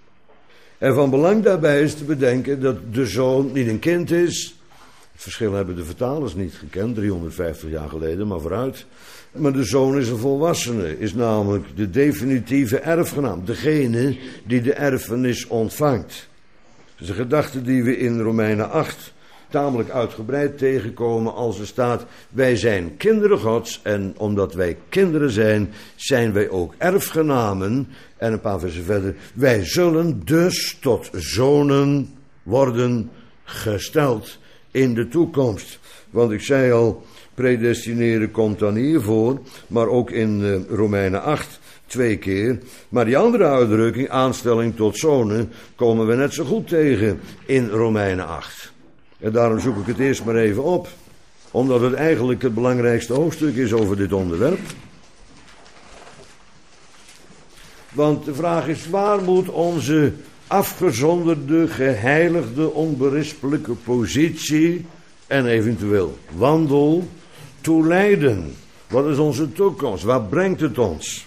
En van belang daarbij is te bedenken dat de zoon niet een kind is. Het verschil hebben de vertalers niet gekend, driehonderdvijftig jaar geleden, maar vooruit. Maar de zoon is een volwassene, is namelijk de definitieve erfgenaam. Degene die de erfenis ontvangt. Dat is een gedachte die we in Romeinen acht tamelijk uitgebreid tegenkomen als er staat, wij zijn kinderen Gods en omdat wij kinderen zijn, zijn wij ook erfgenamen. En een paar versen verder, wij zullen dus tot zonen worden gesteld in de toekomst. Want ik zei al, predestineren komt dan hier voor, maar ook in uh, Romeinen acht twee keer. Maar die andere uitdrukking, aanstelling tot zonen, komen we net zo goed tegen in Romeinen acht. En daarom zoek ik het eerst maar even op, omdat het eigenlijk het belangrijkste hoofdstuk is over dit onderwerp. Want de vraag is, waar moet onze afgezonderde, geheiligde, onberispelijke positie en eventueel wandel toe leiden? Wat is onze toekomst? Waar brengt het ons?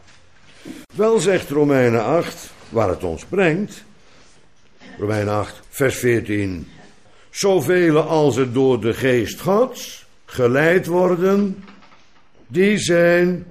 Wel, zegt Romeinen acht, waar het ons brengt. Romeinen acht, vers veertien. Zoveel als er door de geest Gods geleid worden, die zijn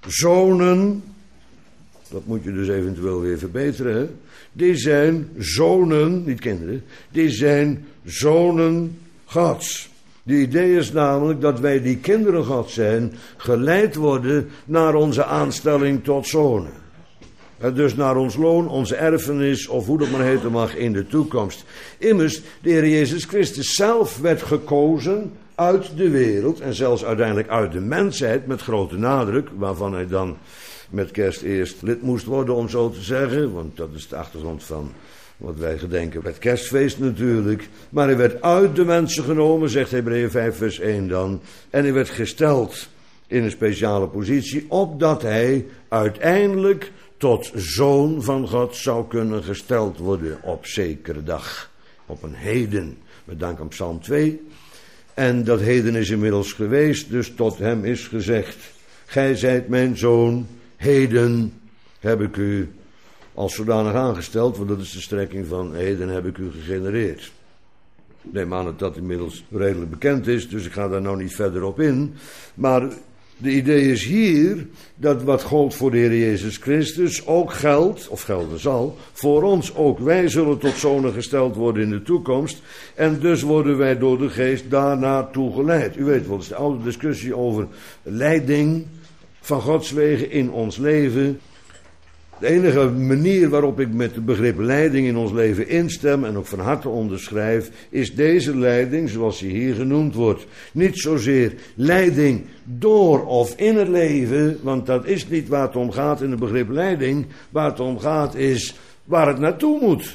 zonen. Dat moet je dus eventueel weer verbeteren. Hè? Die zijn zonen, niet kinderen, die zijn zonen Gods. De idee is namelijk dat wij die kinderen Gods zijn, geleid worden naar onze aanstelling tot zonen. En dus naar ons loon, onze erfenis, of hoe dat maar heten mag, in de toekomst. Immers, de Heer Jezus Christus zelf werd gekozen uit de wereld en zelfs uiteindelijk uit de mensheid, met grote nadruk, waarvan hij dan met kerst eerst lid moest worden, om zo te zeggen, want dat is de achtergrond van wat wij gedenken met kerstfeest natuurlijk. Maar hij werd uit de mensen genomen, zegt Hebreeën vijf vers één dan, en hij werd gesteld in een speciale positie, opdat hij uiteindelijk tot zoon van God zou kunnen gesteld worden op zekere dag, op een heden, met dank aan Psalm twee. En dat heden is inmiddels geweest, dus tot hem is gezegd, gij zijt mijn zoon, heden heb ik u als zodanig aangesteld, want dat is de strekking van heden heb ik u gegenereerd. Ik neem aan dat dat inmiddels redelijk bekend is, dus ik ga daar nou niet verder op in. Maar de idee is hier dat wat gold voor de Heer Jezus Christus ook geldt, of gelden zal, voor ons ook. Wij zullen tot zonen gesteld worden in de toekomst en dus worden wij door de geest daarnaartoe geleid. U weet wel, het is de oude discussie over leiding van Gods wegen in ons leven. De enige manier waarop ik met het begrip leiding in ons leven instem en ook van harte onderschrijf, is deze leiding zoals die hier genoemd wordt. Niet zozeer leiding door of in het leven, want dat is niet waar het om gaat in het begrip leiding. Waar het om gaat is waar het naartoe moet.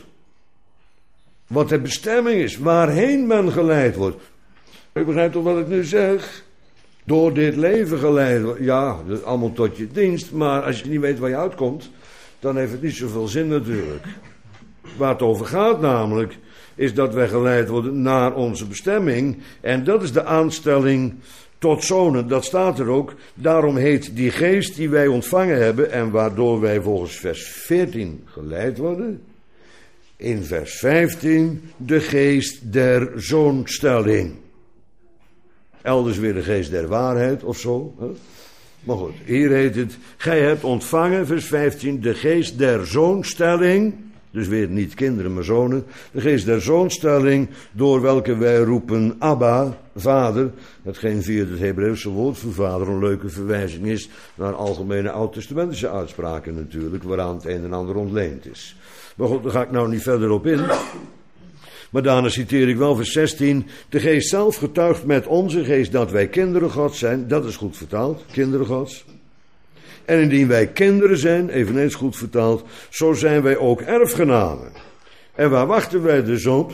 Wat de bestemming is, waarheen men geleid wordt. U begrijpt toch wat ik nu zeg? Door dit leven geleid wordt. Ja, dat is allemaal tot je dienst, maar als je niet weet waar je uitkomt, dan heeft het niet zoveel zin natuurlijk. Waar het over gaat namelijk, is dat wij geleid worden naar onze bestemming. En dat is de aanstelling tot zonen, dat staat er ook. Daarom heet die geest die wij ontvangen hebben en waardoor wij volgens vers veertien geleid worden, in vers vijftien de geest der zoonstelling. Elders weer de geest der waarheid of zo. Hè? Maar goed, hier heet het, gij hebt ontvangen, vers vijftien, de geest der zoonstelling, dus weer niet kinderen, maar zonen, de geest der zoonstelling, door welke wij roepen, Abba, vader, hetgeen via het Hebreeuwse woord voor vader een leuke verwijzing is naar algemene oud-testamentische uitspraken natuurlijk, waaraan het een en ander ontleend is. Maar goed, daar ga ik nou niet verder op in. Maar daarna citeer ik wel vers zestien. De geest zelf getuigt met onze geest dat wij kinderen Gods zijn. Dat is goed vertaald, kinderen Gods. En indien wij kinderen zijn, eveneens goed vertaald, zo zijn wij ook erfgenamen. En waar wachten wij dus op?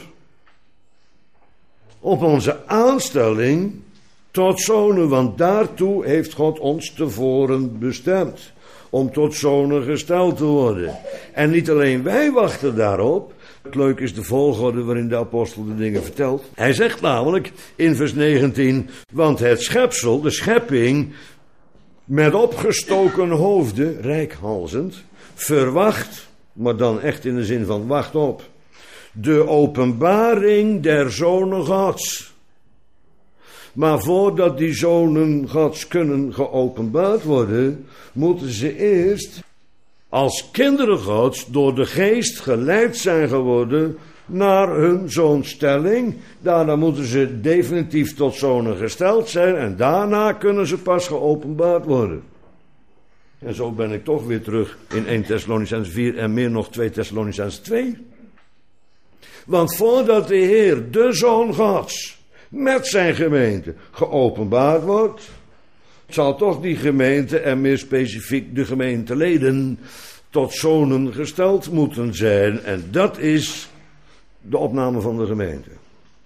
Op onze aanstelling tot zonen, want daartoe heeft God ons tevoren bestemd. Om tot zonen gesteld te worden. En niet alleen wij wachten daarop. Het leuke is de volgorde waarin de apostel de dingen vertelt. Hij zegt namelijk in vers negentien, want het schepsel, de schepping, met opgestoken hoofden, reikhalzend, verwacht, maar dan echt in de zin van wacht op, de openbaring der zonen Gods. Maar voordat die zonen Gods kunnen geopenbaard worden, moeten ze eerst als kinderen Gods door de geest geleid zijn geworden naar hun zoonstelling. Daarna moeten ze definitief tot zonen gesteld zijn en daarna kunnen ze pas geopenbaard worden. En zo ben ik toch weer terug in eerste Thessalonicenzen vier en meer nog tweede Thessalonicenzen twee. Want voordat de Heer, de Zoon Gods, met zijn gemeente geopenbaard wordt, zal toch die gemeente en meer specifiek de gemeenteleden tot zonen gesteld moeten zijn. En dat is de opname van de gemeente.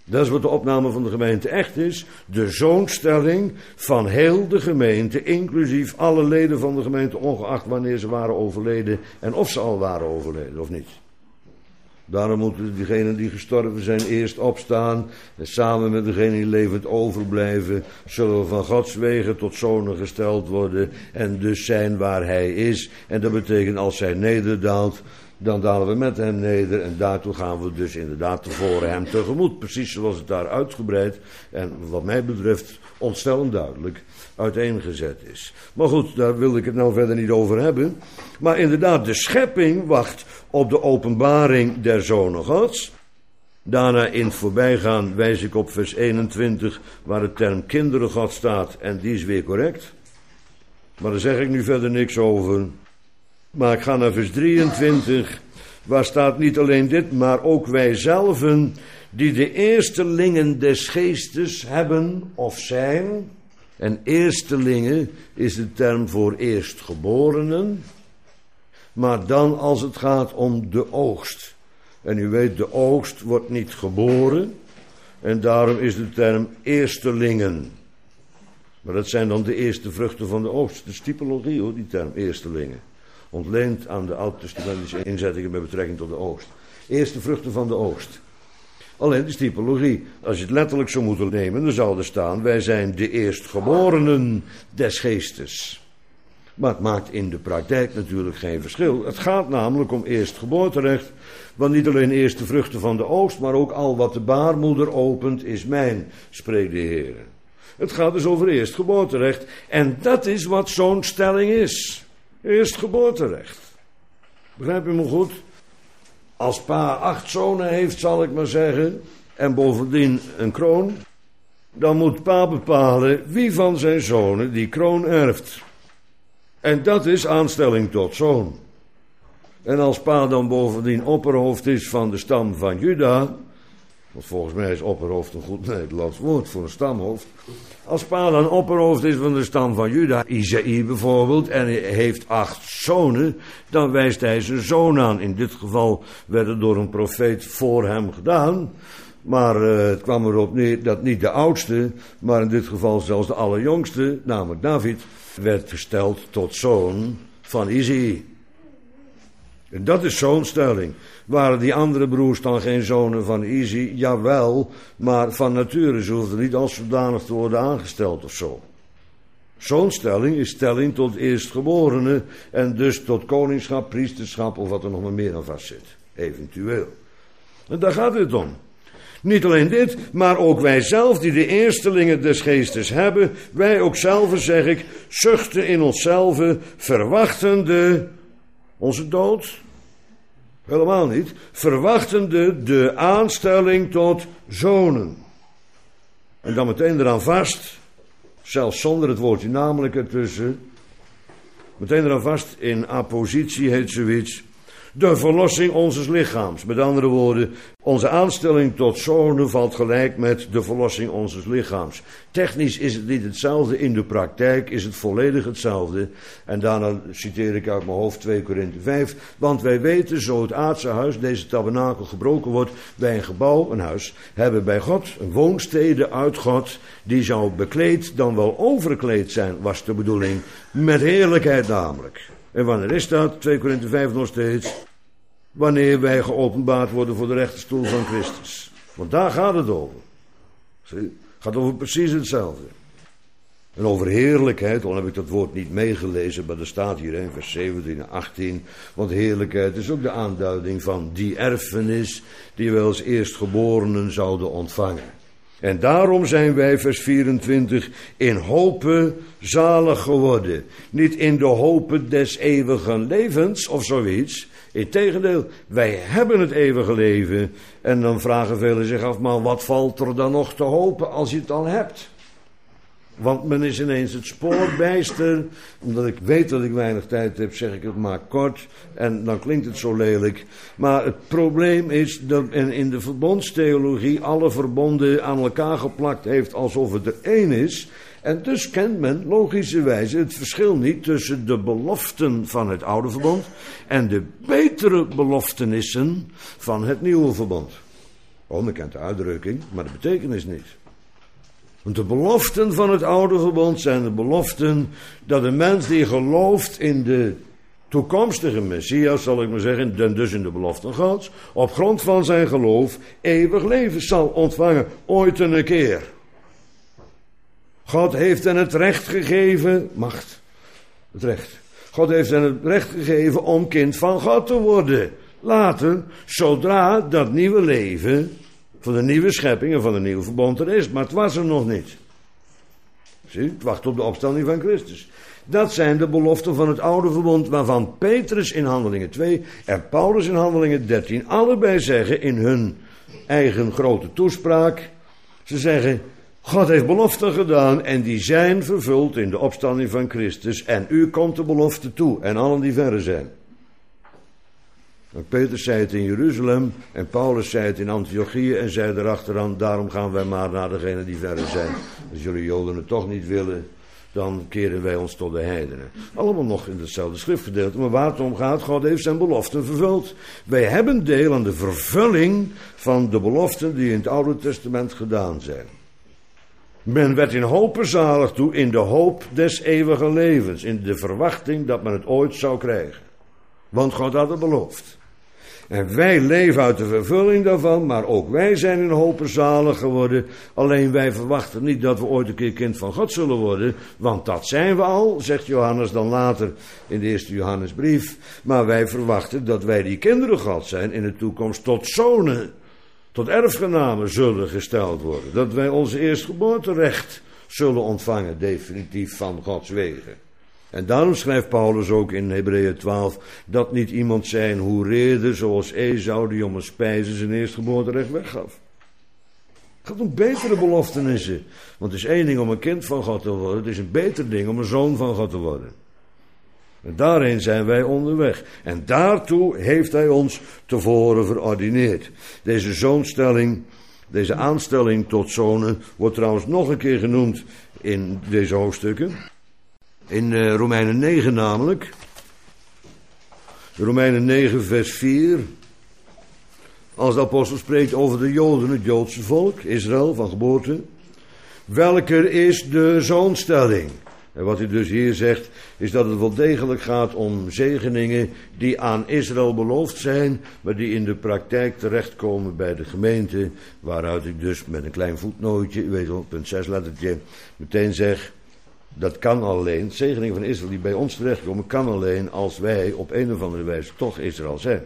Dat is wat de opname van de gemeente echt is. De zoonstelling van heel de gemeente, inclusief alle leden van de gemeente, ongeacht wanneer ze waren overleden en of ze al waren overleden of niet. Daarom moeten diegenen die gestorven zijn eerst opstaan en samen met degenen die levend overblijven, zullen we van Gods wegen tot zonen gesteld worden en dus zijn waar hij is. En dat betekent als hij nederdaalt, dan dalen we met hem neder en daartoe gaan we dus inderdaad tevoren hem tegemoet. Precies zoals het daar uitgebreid en wat mij betreft ontstellend duidelijk uiteengezet is. Maar goed, daar wil ik het nou verder niet over hebben. Maar inderdaad, de schepping wacht op de openbaring der zonen Gods. Daarna in het voorbijgaan wijs ik op vers eenentwintig waar de term kinderen God staat en die is weer correct. Maar daar zeg ik nu verder niks over. Maar ik ga naar vers drieëntwintig, waar staat niet alleen dit, maar ook wij zelven, die de eerstelingen des geestes hebben of zijn. En eerstelingen is de term voor eerstgeborenen. Maar dan als het gaat om de oogst. En u weet, de oogst wordt niet geboren. En daarom is de term eerstelingen. Maar dat zijn dan de eerste vruchten van de oogst. Dat is typologie hoor, die term eerstelingen. Ontleend aan de oud-testamentische inzettingen met betrekking tot de oogst. Eerste vruchten van de oogst. Alleen de typologie. Als je het letterlijk zou moeten nemen, dan zou er staan: wij zijn de eerstgeborenen des geestes. Maar het maakt in de praktijk natuurlijk geen verschil. Het gaat namelijk om eerstgeboorterecht. Want niet alleen eerste vruchten van de oogst, maar ook al wat de baarmoeder opent is mijn, spreekt de Heer. Het gaat dus over eerstgeboorterecht. En dat is wat zo'n stelling is. Eerstgeboorterecht. Begrijp je me goed? Als pa acht zonen heeft, zal ik maar zeggen, en bovendien een kroon, dan moet pa bepalen wie van zijn zonen die kroon erft. En dat is aanstelling tot zoon. En als pa dan bovendien opperhoofd is van de stam van Juda, want volgens mij is opperhoofd een goed Nederlands woord voor een stamhoofd. Als pa dan opperhoofd is van de stam van Juda, Isaïe bijvoorbeeld, en hij heeft acht zonen, dan wijst hij zijn zoon aan. In dit geval werd het door een profeet voor hem gedaan. Maar uh, het kwam erop neer dat niet de oudste, maar in dit geval zelfs de allerjongste, namelijk David, werd gesteld tot zoon van Isaïe. En dat is zo'n stelling. Waren die andere broers dan geen zonen van Isaïe? Jawel, maar van nature ze hoefden niet als zodanig te worden aangesteld of zo. Zo'n stelling is stelling tot eerstgeborene en dus tot koningschap, priesterschap of wat er nog maar meer aan vast zit. Eventueel. En daar gaat het om. Niet alleen dit, maar ook wij zelf die de eerstelingen des geestes hebben, wij ook zelf, zeg ik, zuchten in onszelf, verwachtende onze dood. Helemaal niet. Verwachtende de aanstelling tot zonen. En dan meteen eraan vast, zelfs zonder het woordje namelijk ertussen, meteen eraan vast, in appositie heet zoiets, de verlossing onzes lichaams. Met andere woorden, onze aanstelling tot zonen valt gelijk met de verlossing onzes lichaams. Technisch is het niet hetzelfde, in de praktijk is het volledig hetzelfde. En daarna citeer ik uit mijn hoofd twee Korinthe vijf. Want wij weten, zo het aardse huis, deze tabernakel gebroken wordt, wij een gebouw, een huis, hebben bij God een woonstede uit God, die zou bekleed dan wel overkleed zijn, was de bedoeling, met heerlijkheid namelijk. En wanneer is dat? twee Korinthe vijf nog steeds. Wanneer wij geopenbaard worden voor de rechterstoel van Christus. Want daar gaat het over. Zie, het gaat over precies hetzelfde. En over heerlijkheid, al heb ik dat woord niet meegelezen, maar er staat hier in vers zeventien en achttien. Want heerlijkheid is ook de aanduiding van die erfenis die wij als eerstgeborenen zouden ontvangen. En daarom zijn wij, vers vierentwintig, in hope zalig geworden. Niet in de hope des eeuwigen levens of zoiets. Integendeel, wij hebben het eeuwige leven. En dan vragen velen zich af, maar wat valt er dan nog te hopen als je het al hebt? Want men is ineens het spoor bijster. Omdat ik weet dat ik weinig tijd heb, zeg ik het maar kort. En dan klinkt het zo lelijk. Maar het probleem is dat men in de verbondstheologie alle verbonden aan elkaar geplakt heeft alsof het er één is. En dus kent men logischerwijze het verschil niet tussen de beloften van het oude verbond en de betere beloftenissen van het nieuwe verbond. Oh, men kent de uitdrukking, maar de betekenis niet. Want de beloften van het oude verbond zijn de beloften dat een mens die gelooft in de toekomstige Messias, zal ik maar zeggen, dus in de beloften Gods, op grond van zijn geloof eeuwig leven zal ontvangen, ooit en een keer. God heeft hen het recht gegeven, macht, het recht. God heeft hen het recht gegeven om kind van God te worden. Later, zodra dat nieuwe leven van de nieuwe schepping en van de nieuwe verbond er is. Maar het was er nog niet. Zie, het wacht op de opstanding van Christus. Dat zijn de beloften van het oude verbond, waarvan Petrus in Handelingen twee en Paulus in Handelingen dertien allebei zeggen in hun eigen grote toespraak. Ze zeggen, God heeft beloften gedaan en die zijn vervuld in de opstanding van Christus. En u komt de belofte toe en allen die verre zijn. Petrus zei het in Jeruzalem en Paulus zei het in Antiochië en zei erachteraan, daarom gaan wij maar naar degene die verre zijn. Als jullie Joden het toch niet willen, dan keren wij ons tot de heidenen. Allemaal nog in hetzelfde schriftgedeelte, maar waar het om gaat, God heeft zijn beloften vervuld. Wij hebben deel aan de vervulling van de beloften die in het Oude Testament gedaan zijn. Men werd in hopen zalig toe, in de hoop des eeuwige levens, in de verwachting dat men het ooit zou krijgen. Want God had het beloofd. En wij leven uit de vervulling daarvan, maar ook wij zijn in hopen zalig geworden. Alleen wij verwachten niet dat we ooit een keer kind van God zullen worden, want dat zijn we al, zegt Johannes dan later in de eerste Johannesbrief. Maar wij verwachten dat wij die kinderen God zijn in de toekomst tot zonen, tot erfgenamen zullen gesteld worden. Dat wij onze eerstgeboorterecht zullen ontvangen, definitief van Gods wegen. En daarom schrijft Paulus ook in Hebreeën twaalf dat niet iemand zijn hoereerde zoals Esau die om een spijze zijn eerstgeboorterecht weggaf. Het gaat om betere beloftenissen. Want het is één ding om een kind van God te worden, het is een beter ding om een zoon van God te worden. En daarheen zijn wij onderweg. En daartoe heeft hij ons tevoren verordineerd. Deze zoonstelling, deze aanstelling tot zonen wordt trouwens nog een keer genoemd in deze hoofdstukken. In uh, Romeinen negen namelijk. Romeinen negen vers vier. Als de apostel spreekt over de Joden, het Joodse volk, Israël van geboorte. Welker is de zoonstelling? En wat hij dus hier zegt, is dat het wel degelijk gaat om zegeningen die aan Israël beloofd zijn, maar die in de praktijk terechtkomen bij de gemeente, waaruit ik dus met een klein voetnootje, u weet wel, punt zes lettertje, meteen zeg, dat kan alleen, zegeningen van Israël die bij ons terechtkomen, kan alleen als wij op een of andere wijze toch Israël zijn.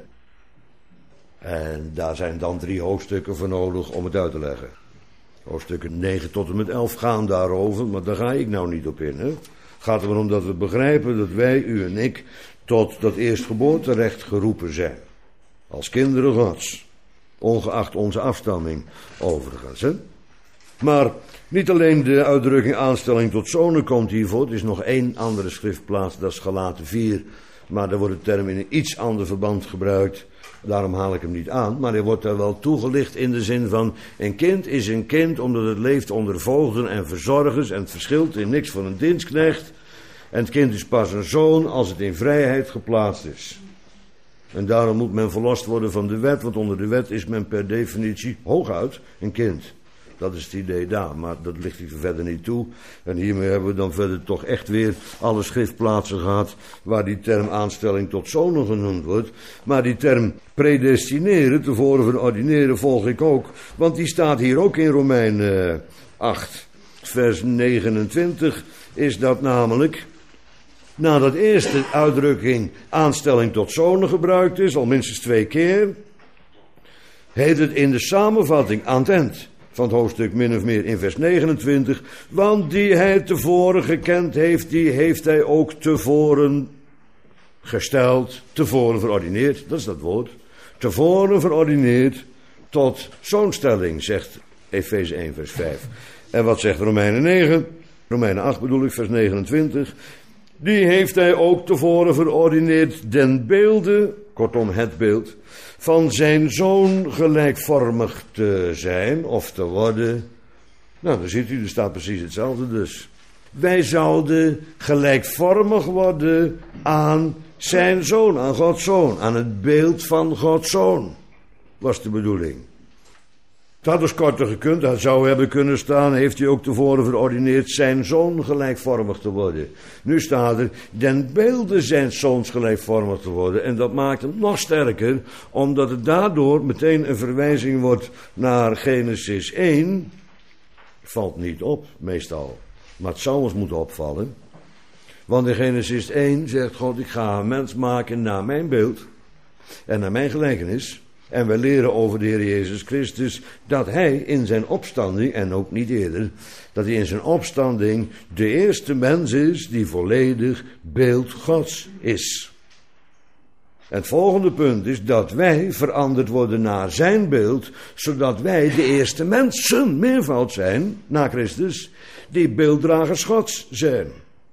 En daar zijn dan drie hoofdstukken voor nodig om het uit te leggen. Hoofdstukken negen tot en met elf gaan daarover, maar daar ga ik nou niet op in. Hè? Het gaat er maar om dat we begrijpen dat wij, u en ik, tot dat eerstgeboorterecht geroepen zijn. Als kinderen Gods. Ongeacht onze afstamming overigens. Hè? Maar niet alleen de uitdrukking aanstelling tot zonen komt hiervoor. Er is nog één andere schriftplaats, dat is Galaten vier. Maar daar wordt de term in een iets ander verband gebruikt. Daarom haal ik hem niet aan, maar hij wordt daar wel toegelicht in de zin van, een kind is een kind omdat het leeft onder voogden en verzorgers en het verschilt in niks van een dienstknecht. En het kind is pas een zoon als het in vrijheid geplaatst is. En daarom moet men verlost worden van de wet, want onder de wet is men per definitie hooguit een kind. Dat is het idee daar, maar dat ligt hier verder niet toe. En hiermee hebben we dan verder toch echt weer alle schriftplaatsen gehad waar die term aanstelling tot zonen genoemd wordt. Maar die term predestineren, tevoren verordineren, volg ik ook. Want die staat hier ook in Romeinen acht, vers negenentwintig is dat namelijk. Nadat eerst de uitdrukking aanstelling tot zonen gebruikt is, al minstens twee keer, heet het in de samenvatting aan het eind van het hoofdstuk min of meer in vers negenentwintig, want die hij tevoren gekend heeft, die heeft hij ook tevoren gesteld, tevoren verordineerd, dat is dat woord, tevoren verordineerd tot zoonstelling, zegt Efeze één vers vijf. En wat zegt Romeinen negen? Romeinen acht bedoel ik, vers negenentwintig. Die heeft hij ook tevoren verordineerd den beelde, kortom het beeld, van zijn zoon gelijkvormig te zijn of te worden. Nou, dan ziet u, er staat precies hetzelfde dus. Wij zouden gelijkvormig worden aan zijn zoon, aan Gods zoon, aan het beeld van Gods zoon, was de bedoeling. Het had dus korter gekund, dat zou hebben kunnen staan, heeft hij ook tevoren verordineerd zijn zoon gelijkvormig te worden. Nu staat er, den beelde zijn zoons gelijkvormig te worden. En dat maakt het nog sterker, omdat het daardoor meteen een verwijzing wordt naar Genesis één. Valt niet op, meestal. Maar het zou ons moeten opvallen. Want in Genesis één zegt God, ik ga een mens maken naar mijn beeld en naar mijn gelijkenis. En we leren over de Heer Jezus Christus dat hij in zijn opstanding, en ook niet eerder, dat hij in zijn opstanding de eerste mens is die volledig beeld Gods is. En het volgende punt is dat wij veranderd worden naar zijn beeld, zodat wij de eerste mensen, meervoud zijn, na Christus, die beelddragers Gods zijn.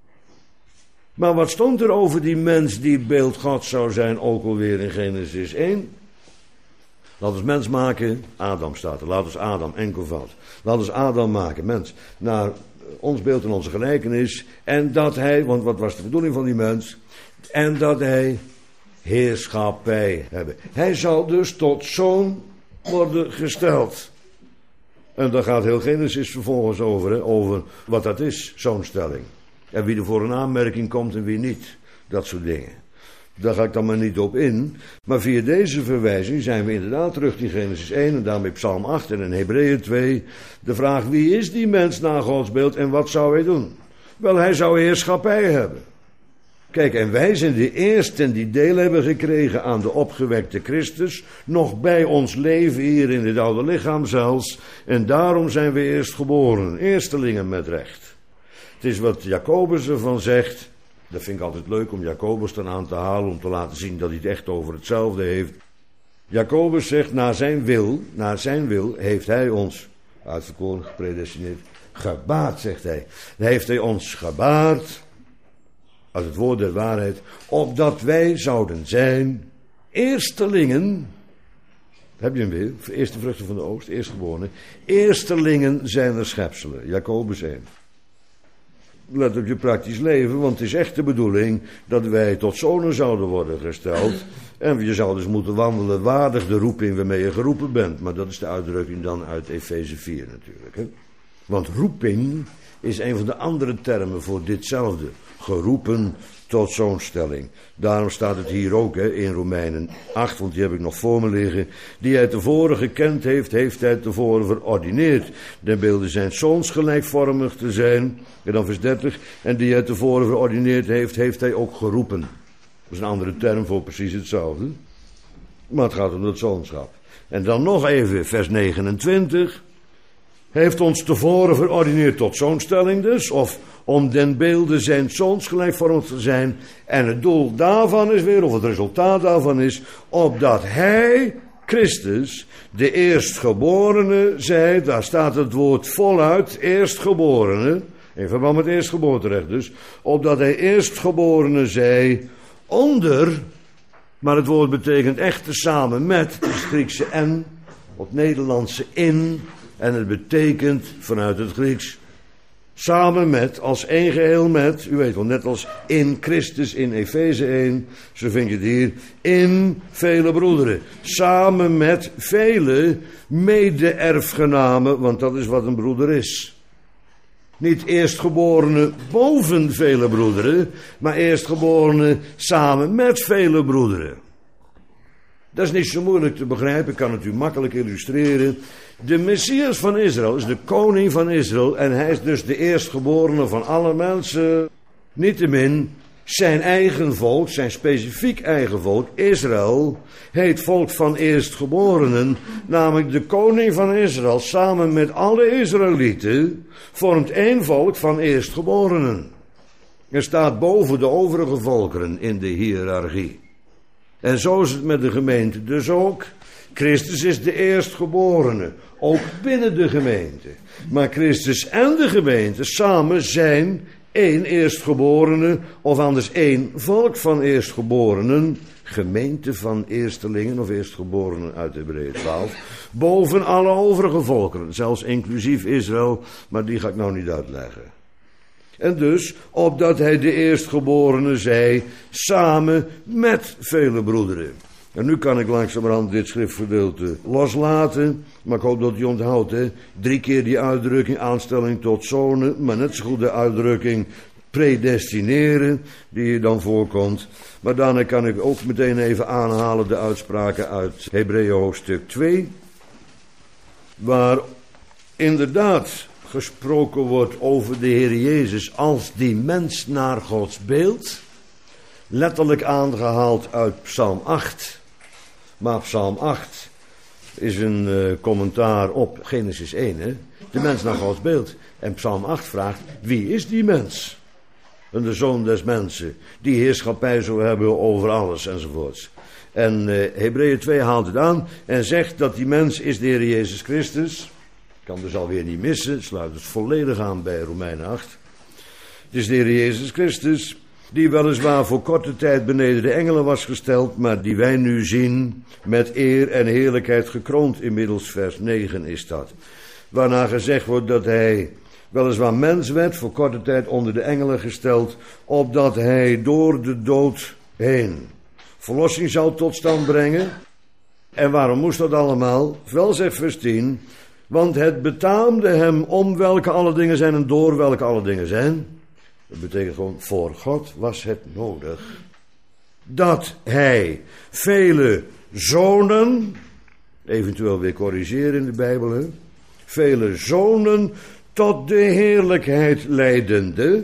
Maar wat stond er over die mens die beeld Gods zou zijn, ook alweer in Genesis één? Laat ons mens maken, Adam staat er, laat ons Adam, enkelvoud. Laat ons Adam maken, mens, naar ons beeld en onze gelijkenis. En dat hij, want wat was de bedoeling van die mens? En dat hij heerschappij hebben. Hij zal dus tot zoon worden gesteld. En daar gaat heel Genesis vervolgens over, hè, over wat dat is, zoonstelling. En wie er voor een aanmerking komt en wie niet. Dat soort dingen. Daar ga ik dan maar niet op in. Maar via deze verwijzing zijn we inderdaad terug in Genesis één en daarmee Psalm acht en in Hebreeën twee. De vraag, wie is die mens naar Gods beeld en wat zou hij doen? Wel, hij zou heerschappij hebben. Kijk, en wij zijn de eersten die deel hebben gekregen aan de opgewekte Christus. Nog bij ons leven hier in dit oude lichaam zelfs. En daarom zijn we eerst geboren. Eerstelingen met recht. Het is wat Jacobus ervan zegt. Dat vind ik altijd leuk om Jacobus dan aan te halen, om te laten zien dat hij het echt over hetzelfde heeft. Jacobus zegt, naar zijn wil, naar zijn wil heeft hij ons, uitverkoren, gepredestineerd, gebaard, zegt hij. Dan heeft hij ons gebaard, als het woord der waarheid, opdat wij zouden zijn eerstelingen. Heb je hem weer? Eerste vruchten van de oogst, eerstgeborenen. Eerstelingen zijn er schepselen, Jacobus één. Let op je praktisch leven, want het is echt de bedoeling dat wij tot zonen zouden worden gesteld. En je zou dus moeten wandelen waardig de roeping waarmee je geroepen bent. Maar dat is de uitdrukking dan uit Efeze vier natuurlijk. Hè? Want roeping is een van de andere termen voor ditzelfde. Geroepen tot zoonstelling. Daarom staat het hier ook hè, in Romeinen acht, want die heb ik nog voor me liggen. Die hij tevoren gekend heeft, heeft hij tevoren verordineerd. Den beelde zijn zoons gelijkvormig te zijn. En dan vers dertig. En die hij tevoren verordineerd heeft, heeft hij ook geroepen. Dat is een andere term voor precies hetzelfde. Maar het gaat om het zoonschap. En dan nog even vers negenentwintig. Heeft ons tevoren verordineerd tot zoonstelling dus, of om den beelde zijn zoons gelijkvormig te zijn. En het doel daarvan is weer, of het resultaat daarvan is, opdat hij, Christus, de eerstgeborene zij, daar staat het woord voluit, eerstgeborene, in verband met eerstgeboorterecht dus, opdat hij eerstgeborene zij, onder, maar het woord betekent echt samen met, het Griekse en, het Nederlandse in, en het betekent vanuit het Grieks samen met, als één geheel met, u weet wel, net als in Christus in Efeze één, zo vind je het hier, in vele broederen. Samen met vele mede-erfgenamen, want dat is wat een broeder is. Niet eerstgeborene boven vele broederen, maar eerstgeborene samen met vele broederen. Dat is niet zo moeilijk te begrijpen, ik kan het u makkelijk illustreren. De Messias van Israël is de koning van Israël en hij is dus de eerstgeborene van alle mensen. Niettemin, zijn eigen volk, zijn specifiek eigen volk, Israël, heet volk van eerstgeborenen, namelijk de koning van Israël, samen met alle Israëlieten, vormt één volk van eerstgeborenen. Er staat boven de overige volkeren in de hiërarchie. En zo is het met de gemeente dus ook. Christus is de eerstgeborene, ook binnen de gemeente. Maar Christus en de gemeente samen zijn één eerstgeborene, of anders één volk van eerstgeborenen, gemeente van eerstelingen of eerstgeborenen uit Hebreeën twaalf, boven alle overige volkeren, zelfs inclusief Israël, maar die ga ik nou niet uitleggen. En dus, opdat hij de eerstgeborene zij, samen met vele broederen. En nu kan ik langzamerhand dit schriftgedeelte loslaten. Maar ik hoop dat u onthoudt, hè. Drie keer die uitdrukking, aanstelling tot zonen. Maar net zo goed de uitdrukking predestineren, die hier dan voorkomt. Maar daarna kan ik ook meteen even aanhalen de uitspraken uit Hebreeën hoofdstuk twee. Waar inderdaad gesproken wordt over de Heer Jezus als die mens naar Gods beeld. Letterlijk aangehaald uit Psalm acht. Maar Psalm acht is een uh, commentaar op Genesis één. Hè? De mens naar Gods beeld. En Psalm acht vraagt, wie is die mens? En de zoon des mensen, die heerschappij zou hebben over alles enzovoorts. En uh, Hebreeën twee haalt het aan en zegt dat die mens is de Heer Jezus Christus. Ik kan dus alweer niet missen, sluit het volledig aan bij Romeinen acht. Het is de Heer Jezus Christus, die weliswaar voor korte tijd beneden de engelen was gesteld, maar die wij nu zien met eer en heerlijkheid gekroond. Inmiddels vers negen is dat. Waarna gezegd wordt dat hij weliswaar mens werd, voor korte tijd onder de engelen gesteld, opdat hij door de dood heen verlossing zou tot stand brengen. En waarom moest dat allemaal? Wel zegt vers tien, want het betaamde hem om welke alle dingen zijn en door welke alle dingen zijn. Dat betekent gewoon, voor God was het nodig dat hij vele zonen, eventueel weer corrigeren in de Bijbel, hè, vele zonen tot de heerlijkheid leidende,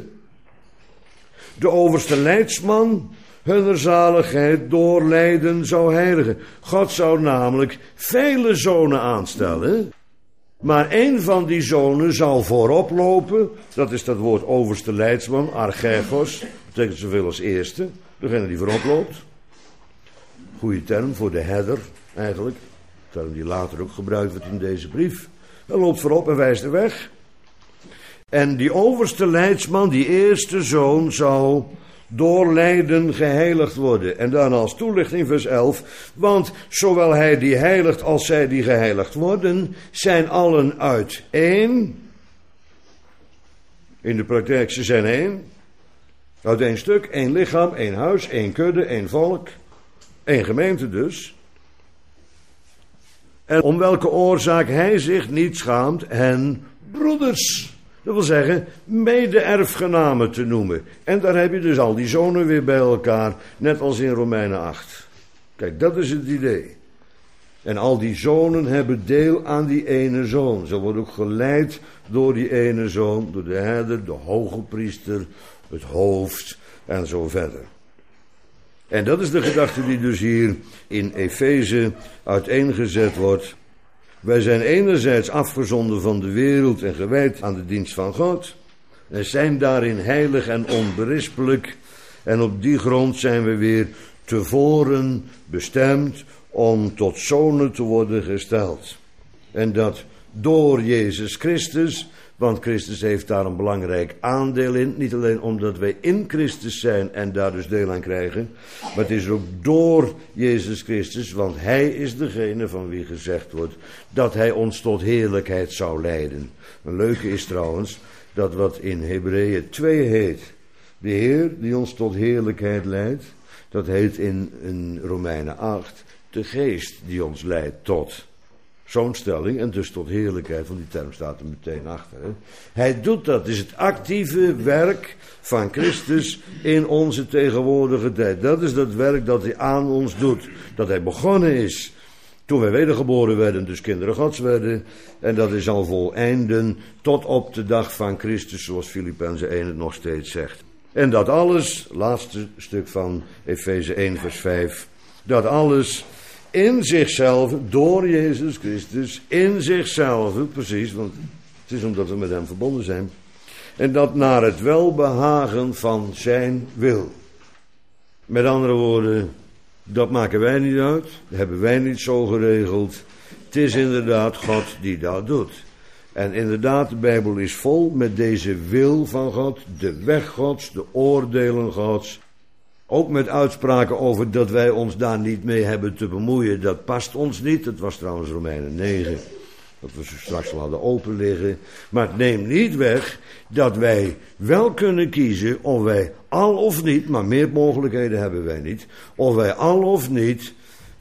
de overste leidsman hunner zaligheid door lijden zou heiligen. God zou namelijk vele zonen aanstellen, maar één van die zonen zou voorop lopen. Dat is dat woord overste leidsman, archegos, betekent zoveel als eerste, degene die voorop loopt. Goeie term voor de herder eigenlijk, term die later ook gebruikt wordt in deze brief. Hij loopt voorop en wijst de weg. En die overste leidsman, die eerste zoon, zou door lijden geheiligd worden. En dan als toelichting vers elf. Want zowel hij die heiligt als zij die geheiligd worden, zijn allen uit één. In de praktijk, ze zijn één. Uit één stuk, één lichaam, één huis, één kudde, één volk. Één gemeente dus. En om welke oorzaak hij zich niet schaamt hen broeders, dat wil zeggen mede-erfgenamen te noemen. En daar heb je dus al die zonen weer bij elkaar, net als in Romeinen acht. Kijk, dat is het idee. En al die zonen hebben deel aan die ene zoon. Ze worden ook geleid door die ene zoon, door de herder, de hoge priester, het hoofd en zo verder. En dat is de gedachte die dus hier in Efeze uiteengezet wordt. Wij zijn enerzijds afgezonden van de wereld en gewijd aan de dienst van God. En zijn daarin heilig en onberispelijk. En op die grond zijn we weer tevoren bestemd om tot zonen te worden gesteld. En dat door Jezus Christus, want Christus heeft daar een belangrijk aandeel in. Niet alleen omdat wij in Christus zijn en daar dus deel aan krijgen, maar het is ook door Jezus Christus, want hij is degene van wie gezegd wordt dat hij ons tot heerlijkheid zou leiden. Een leuke is trouwens dat wat in Hebreeën twee heet, de Heer die ons tot heerlijkheid leidt, dat heet in, in Romeinen acht, de Geest die ons leidt tot zo'n stelling en dus tot heerlijkheid, van die term staat er meteen achter. Hè. Hij doet dat, is het actieve werk van Christus in onze tegenwoordige tijd. Dat is dat werk dat hij aan ons doet, dat hij begonnen is toen wij wedergeboren werden, dus kinderen Gods werden. En dat is al voleinden tot op de dag van Christus, zoals Filippenzen één het nog steeds zegt. En dat alles, laatste stuk van Efeze één vers vijf, dat alles in zichzelf, door Jezus Christus, in zichzelf, precies, want het is omdat we met hem verbonden zijn. En dat naar het welbehagen van zijn wil. Met andere woorden, dat maken wij niet uit, dat hebben wij niet zo geregeld. Het is inderdaad God die dat doet. En inderdaad, de Bijbel is vol met deze wil van God, de weg Gods, de oordelen Gods. Ook met uitspraken over dat wij ons daar niet mee hebben te bemoeien. Dat past ons niet. Dat was trouwens Romeinen negen. Dat we zo straks al hadden open liggen. Maar het neemt niet weg dat wij wel kunnen kiezen of wij al of niet, maar meer mogelijkheden hebben wij niet, of wij al of niet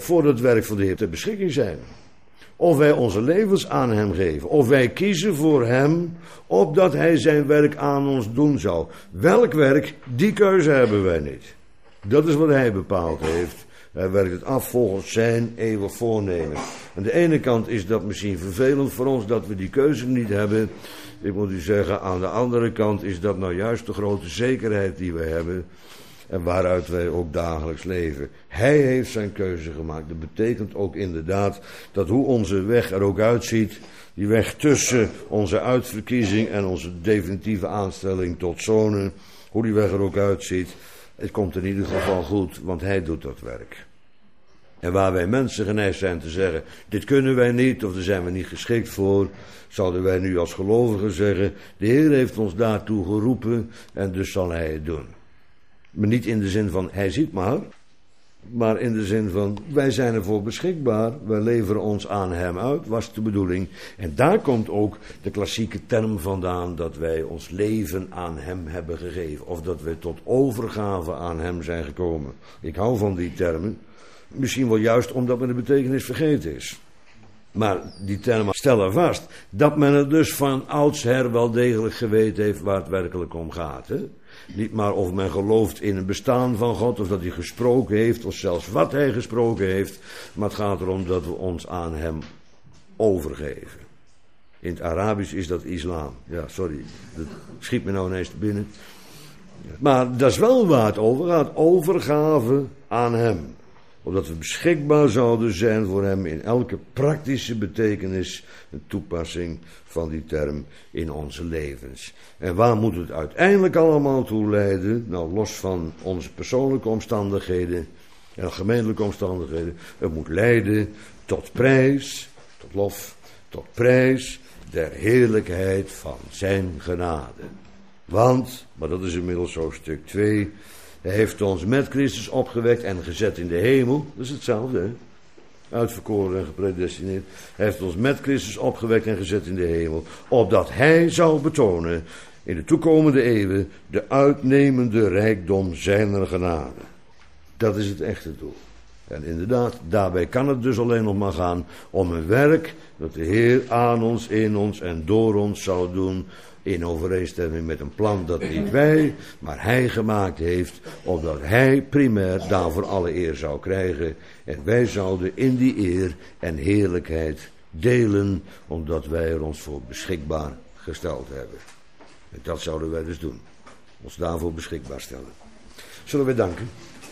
voor het werk van de Heer ter beschikking zijn. Of wij onze levens aan hem geven. Of wij kiezen voor hem, opdat hij zijn werk aan ons doen zou. Welk werk, die keuze hebben wij niet. Dat is wat hij bepaald heeft. Hij werkt het af volgens zijn eeuwig voornemen. Aan de ene kant is dat misschien vervelend voor ons dat we die keuze niet hebben. Ik moet u zeggen, aan de andere kant is dat nou juist de grote zekerheid die we hebben. En waaruit wij ook dagelijks leven. Hij heeft zijn keuze gemaakt. Dat betekent ook inderdaad dat hoe onze weg er ook uitziet. Die weg tussen onze uitverkiezing en onze definitieve aanstelling tot zonen. Hoe die weg er ook uitziet. Het komt in ieder geval goed, want hij doet dat werk. En waar wij mensen geneigd zijn te zeggen, dit kunnen wij niet of daar zijn we niet geschikt voor, zouden wij nu als gelovigen zeggen, de Heer heeft ons daartoe geroepen en dus zal hij het doen. Maar niet in de zin van, hij ziet maar, maar in de zin van, wij zijn ervoor beschikbaar, wij leveren ons aan hem uit, was de bedoeling. En daar komt ook de klassieke term vandaan, dat wij ons leven aan hem hebben gegeven. Of dat we tot overgave aan hem zijn gekomen. Ik hou van die termen, misschien wel juist omdat men de betekenis vergeten is. Maar die termen stellen vast dat men het dus van oudsher wel degelijk geweten heeft waar het werkelijk om gaat. Hè? Niet maar of men gelooft in het bestaan van God, of dat hij gesproken heeft, of zelfs wat hij gesproken heeft. Maar het gaat erom dat we ons aan hem overgeven. In het Arabisch is dat islam. Ja, sorry, dat schiet me nou ineens te binnen. Maar dat is wel waar het over gaat, overgave aan hem. Opdat we beschikbaar zouden zijn voor hem in elke praktische betekenis, een toepassing van die term in onze levens. En waar moet het uiteindelijk allemaal toe leiden? Nou, los van onze persoonlijke omstandigheden en gemeentelijke omstandigheden. Het moet leiden tot prijs, tot lof, tot prijs der heerlijkheid van zijn genade. Want, maar dat is inmiddels hoofdstuk twee... Hij heeft ons met Christus opgewekt en gezet in de hemel. Dat is hetzelfde, hè? Uitverkoren en gepredestineerd. Hij heeft ons met Christus opgewekt en gezet in de hemel. Opdat hij zou betonen in de toekomende eeuwen de uitnemende rijkdom zijner genade. Dat is het echte doel. En inderdaad, daarbij kan het dus alleen nog maar gaan om een werk dat de Heer aan ons, in ons en door ons zou doen, in overeenstemming met een plan dat niet wij, maar hij gemaakt heeft, opdat hij primair daarvoor alle eer zou krijgen. En wij zouden in die eer en heerlijkheid delen, omdat wij er ons voor beschikbaar gesteld hebben. En dat zouden wij dus doen. Ons daarvoor beschikbaar stellen. Zullen we danken?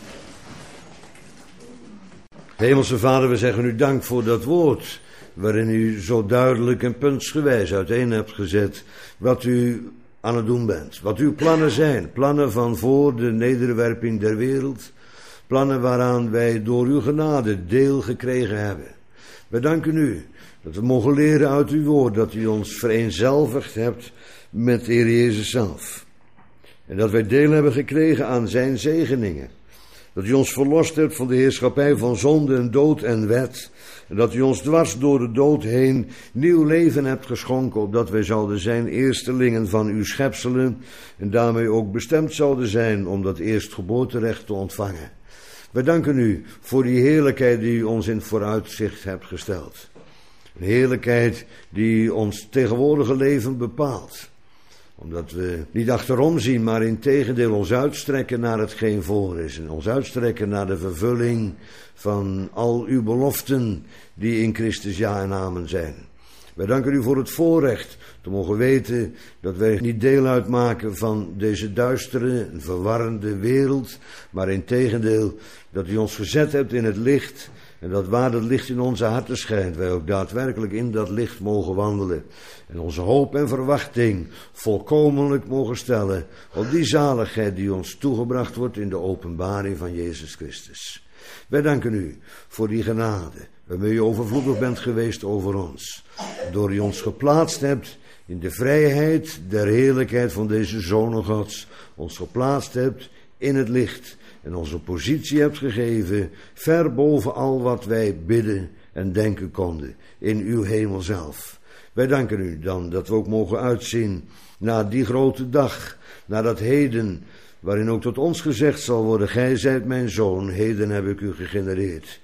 Hemelse Vader, we zeggen u dank voor dat woord, waarin u zo duidelijk en puntsgewijs uiteen hebt gezet wat u aan het doen bent. Wat uw plannen zijn. Plannen van voor de nederwerping der wereld. Plannen waaraan wij door uw genade deel gekregen hebben. We danken u dat we mogen leren uit uw woord dat u ons vereenzelvigd hebt met de Heer Jezus zelf. En dat wij deel hebben gekregen aan zijn zegeningen. Dat u ons verlost hebt van de heerschappij van zonde en dood en wet. En dat u ons dwars door de dood heen nieuw leven hebt geschonken, opdat wij zouden zijn eerstelingen van uw schepselen. En daarmee ook bestemd zouden zijn om dat eerstgeboorterecht te ontvangen. Wij danken u voor die heerlijkheid die u ons in vooruitzicht hebt gesteld. Een heerlijkheid die ons tegenwoordige leven bepaalt. Omdat we niet achterom zien, maar in tegendeel ons uitstrekken naar hetgeen voor is. En ons uitstrekken naar de vervulling van al uw beloften die in Christus ja en amen zijn. Wij danken u voor het voorrecht te mogen weten dat wij niet deel uitmaken van deze duistere en verwarrende wereld. Maar in tegendeel dat u ons gezet hebt in het licht. En dat waar dat licht in onze harten schijnt, wij ook daadwerkelijk in dat licht mogen wandelen. En onze hoop en verwachting volkomenlijk mogen stellen op die zaligheid die ons toegebracht wordt in de openbaring van Jezus Christus. Wij danken u voor die genade, waarmee u overvloedig bent geweest over ons. Door u ons geplaatst hebt in de vrijheid der heerlijkheid van deze Zonen Gods. Ons geplaatst hebt in het licht. En onze positie hebt gegeven, ver boven al wat wij bidden en denken konden, in uw hemel zelf. Wij danken u dan dat we ook mogen uitzien naar die grote dag, naar dat heden, waarin ook tot ons gezegd zal worden, gij zijt mijn zoon, heden heb ik u gegenereerd.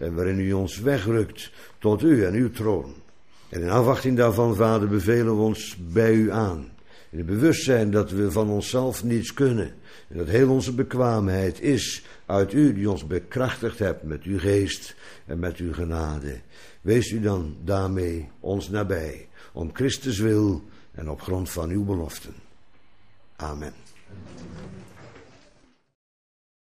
en waarin u ons wegrukt tot u en uw troon. En in afwachting daarvan, Vader, bevelen we ons bij u aan. In het bewustzijn dat we van onszelf niets kunnen. En dat heel onze bekwaamheid is uit u die ons bekrachtigd hebt met uw geest en met uw genade. Wees u dan daarmee ons nabij, om Christus wil en op grond van uw beloften. Amen.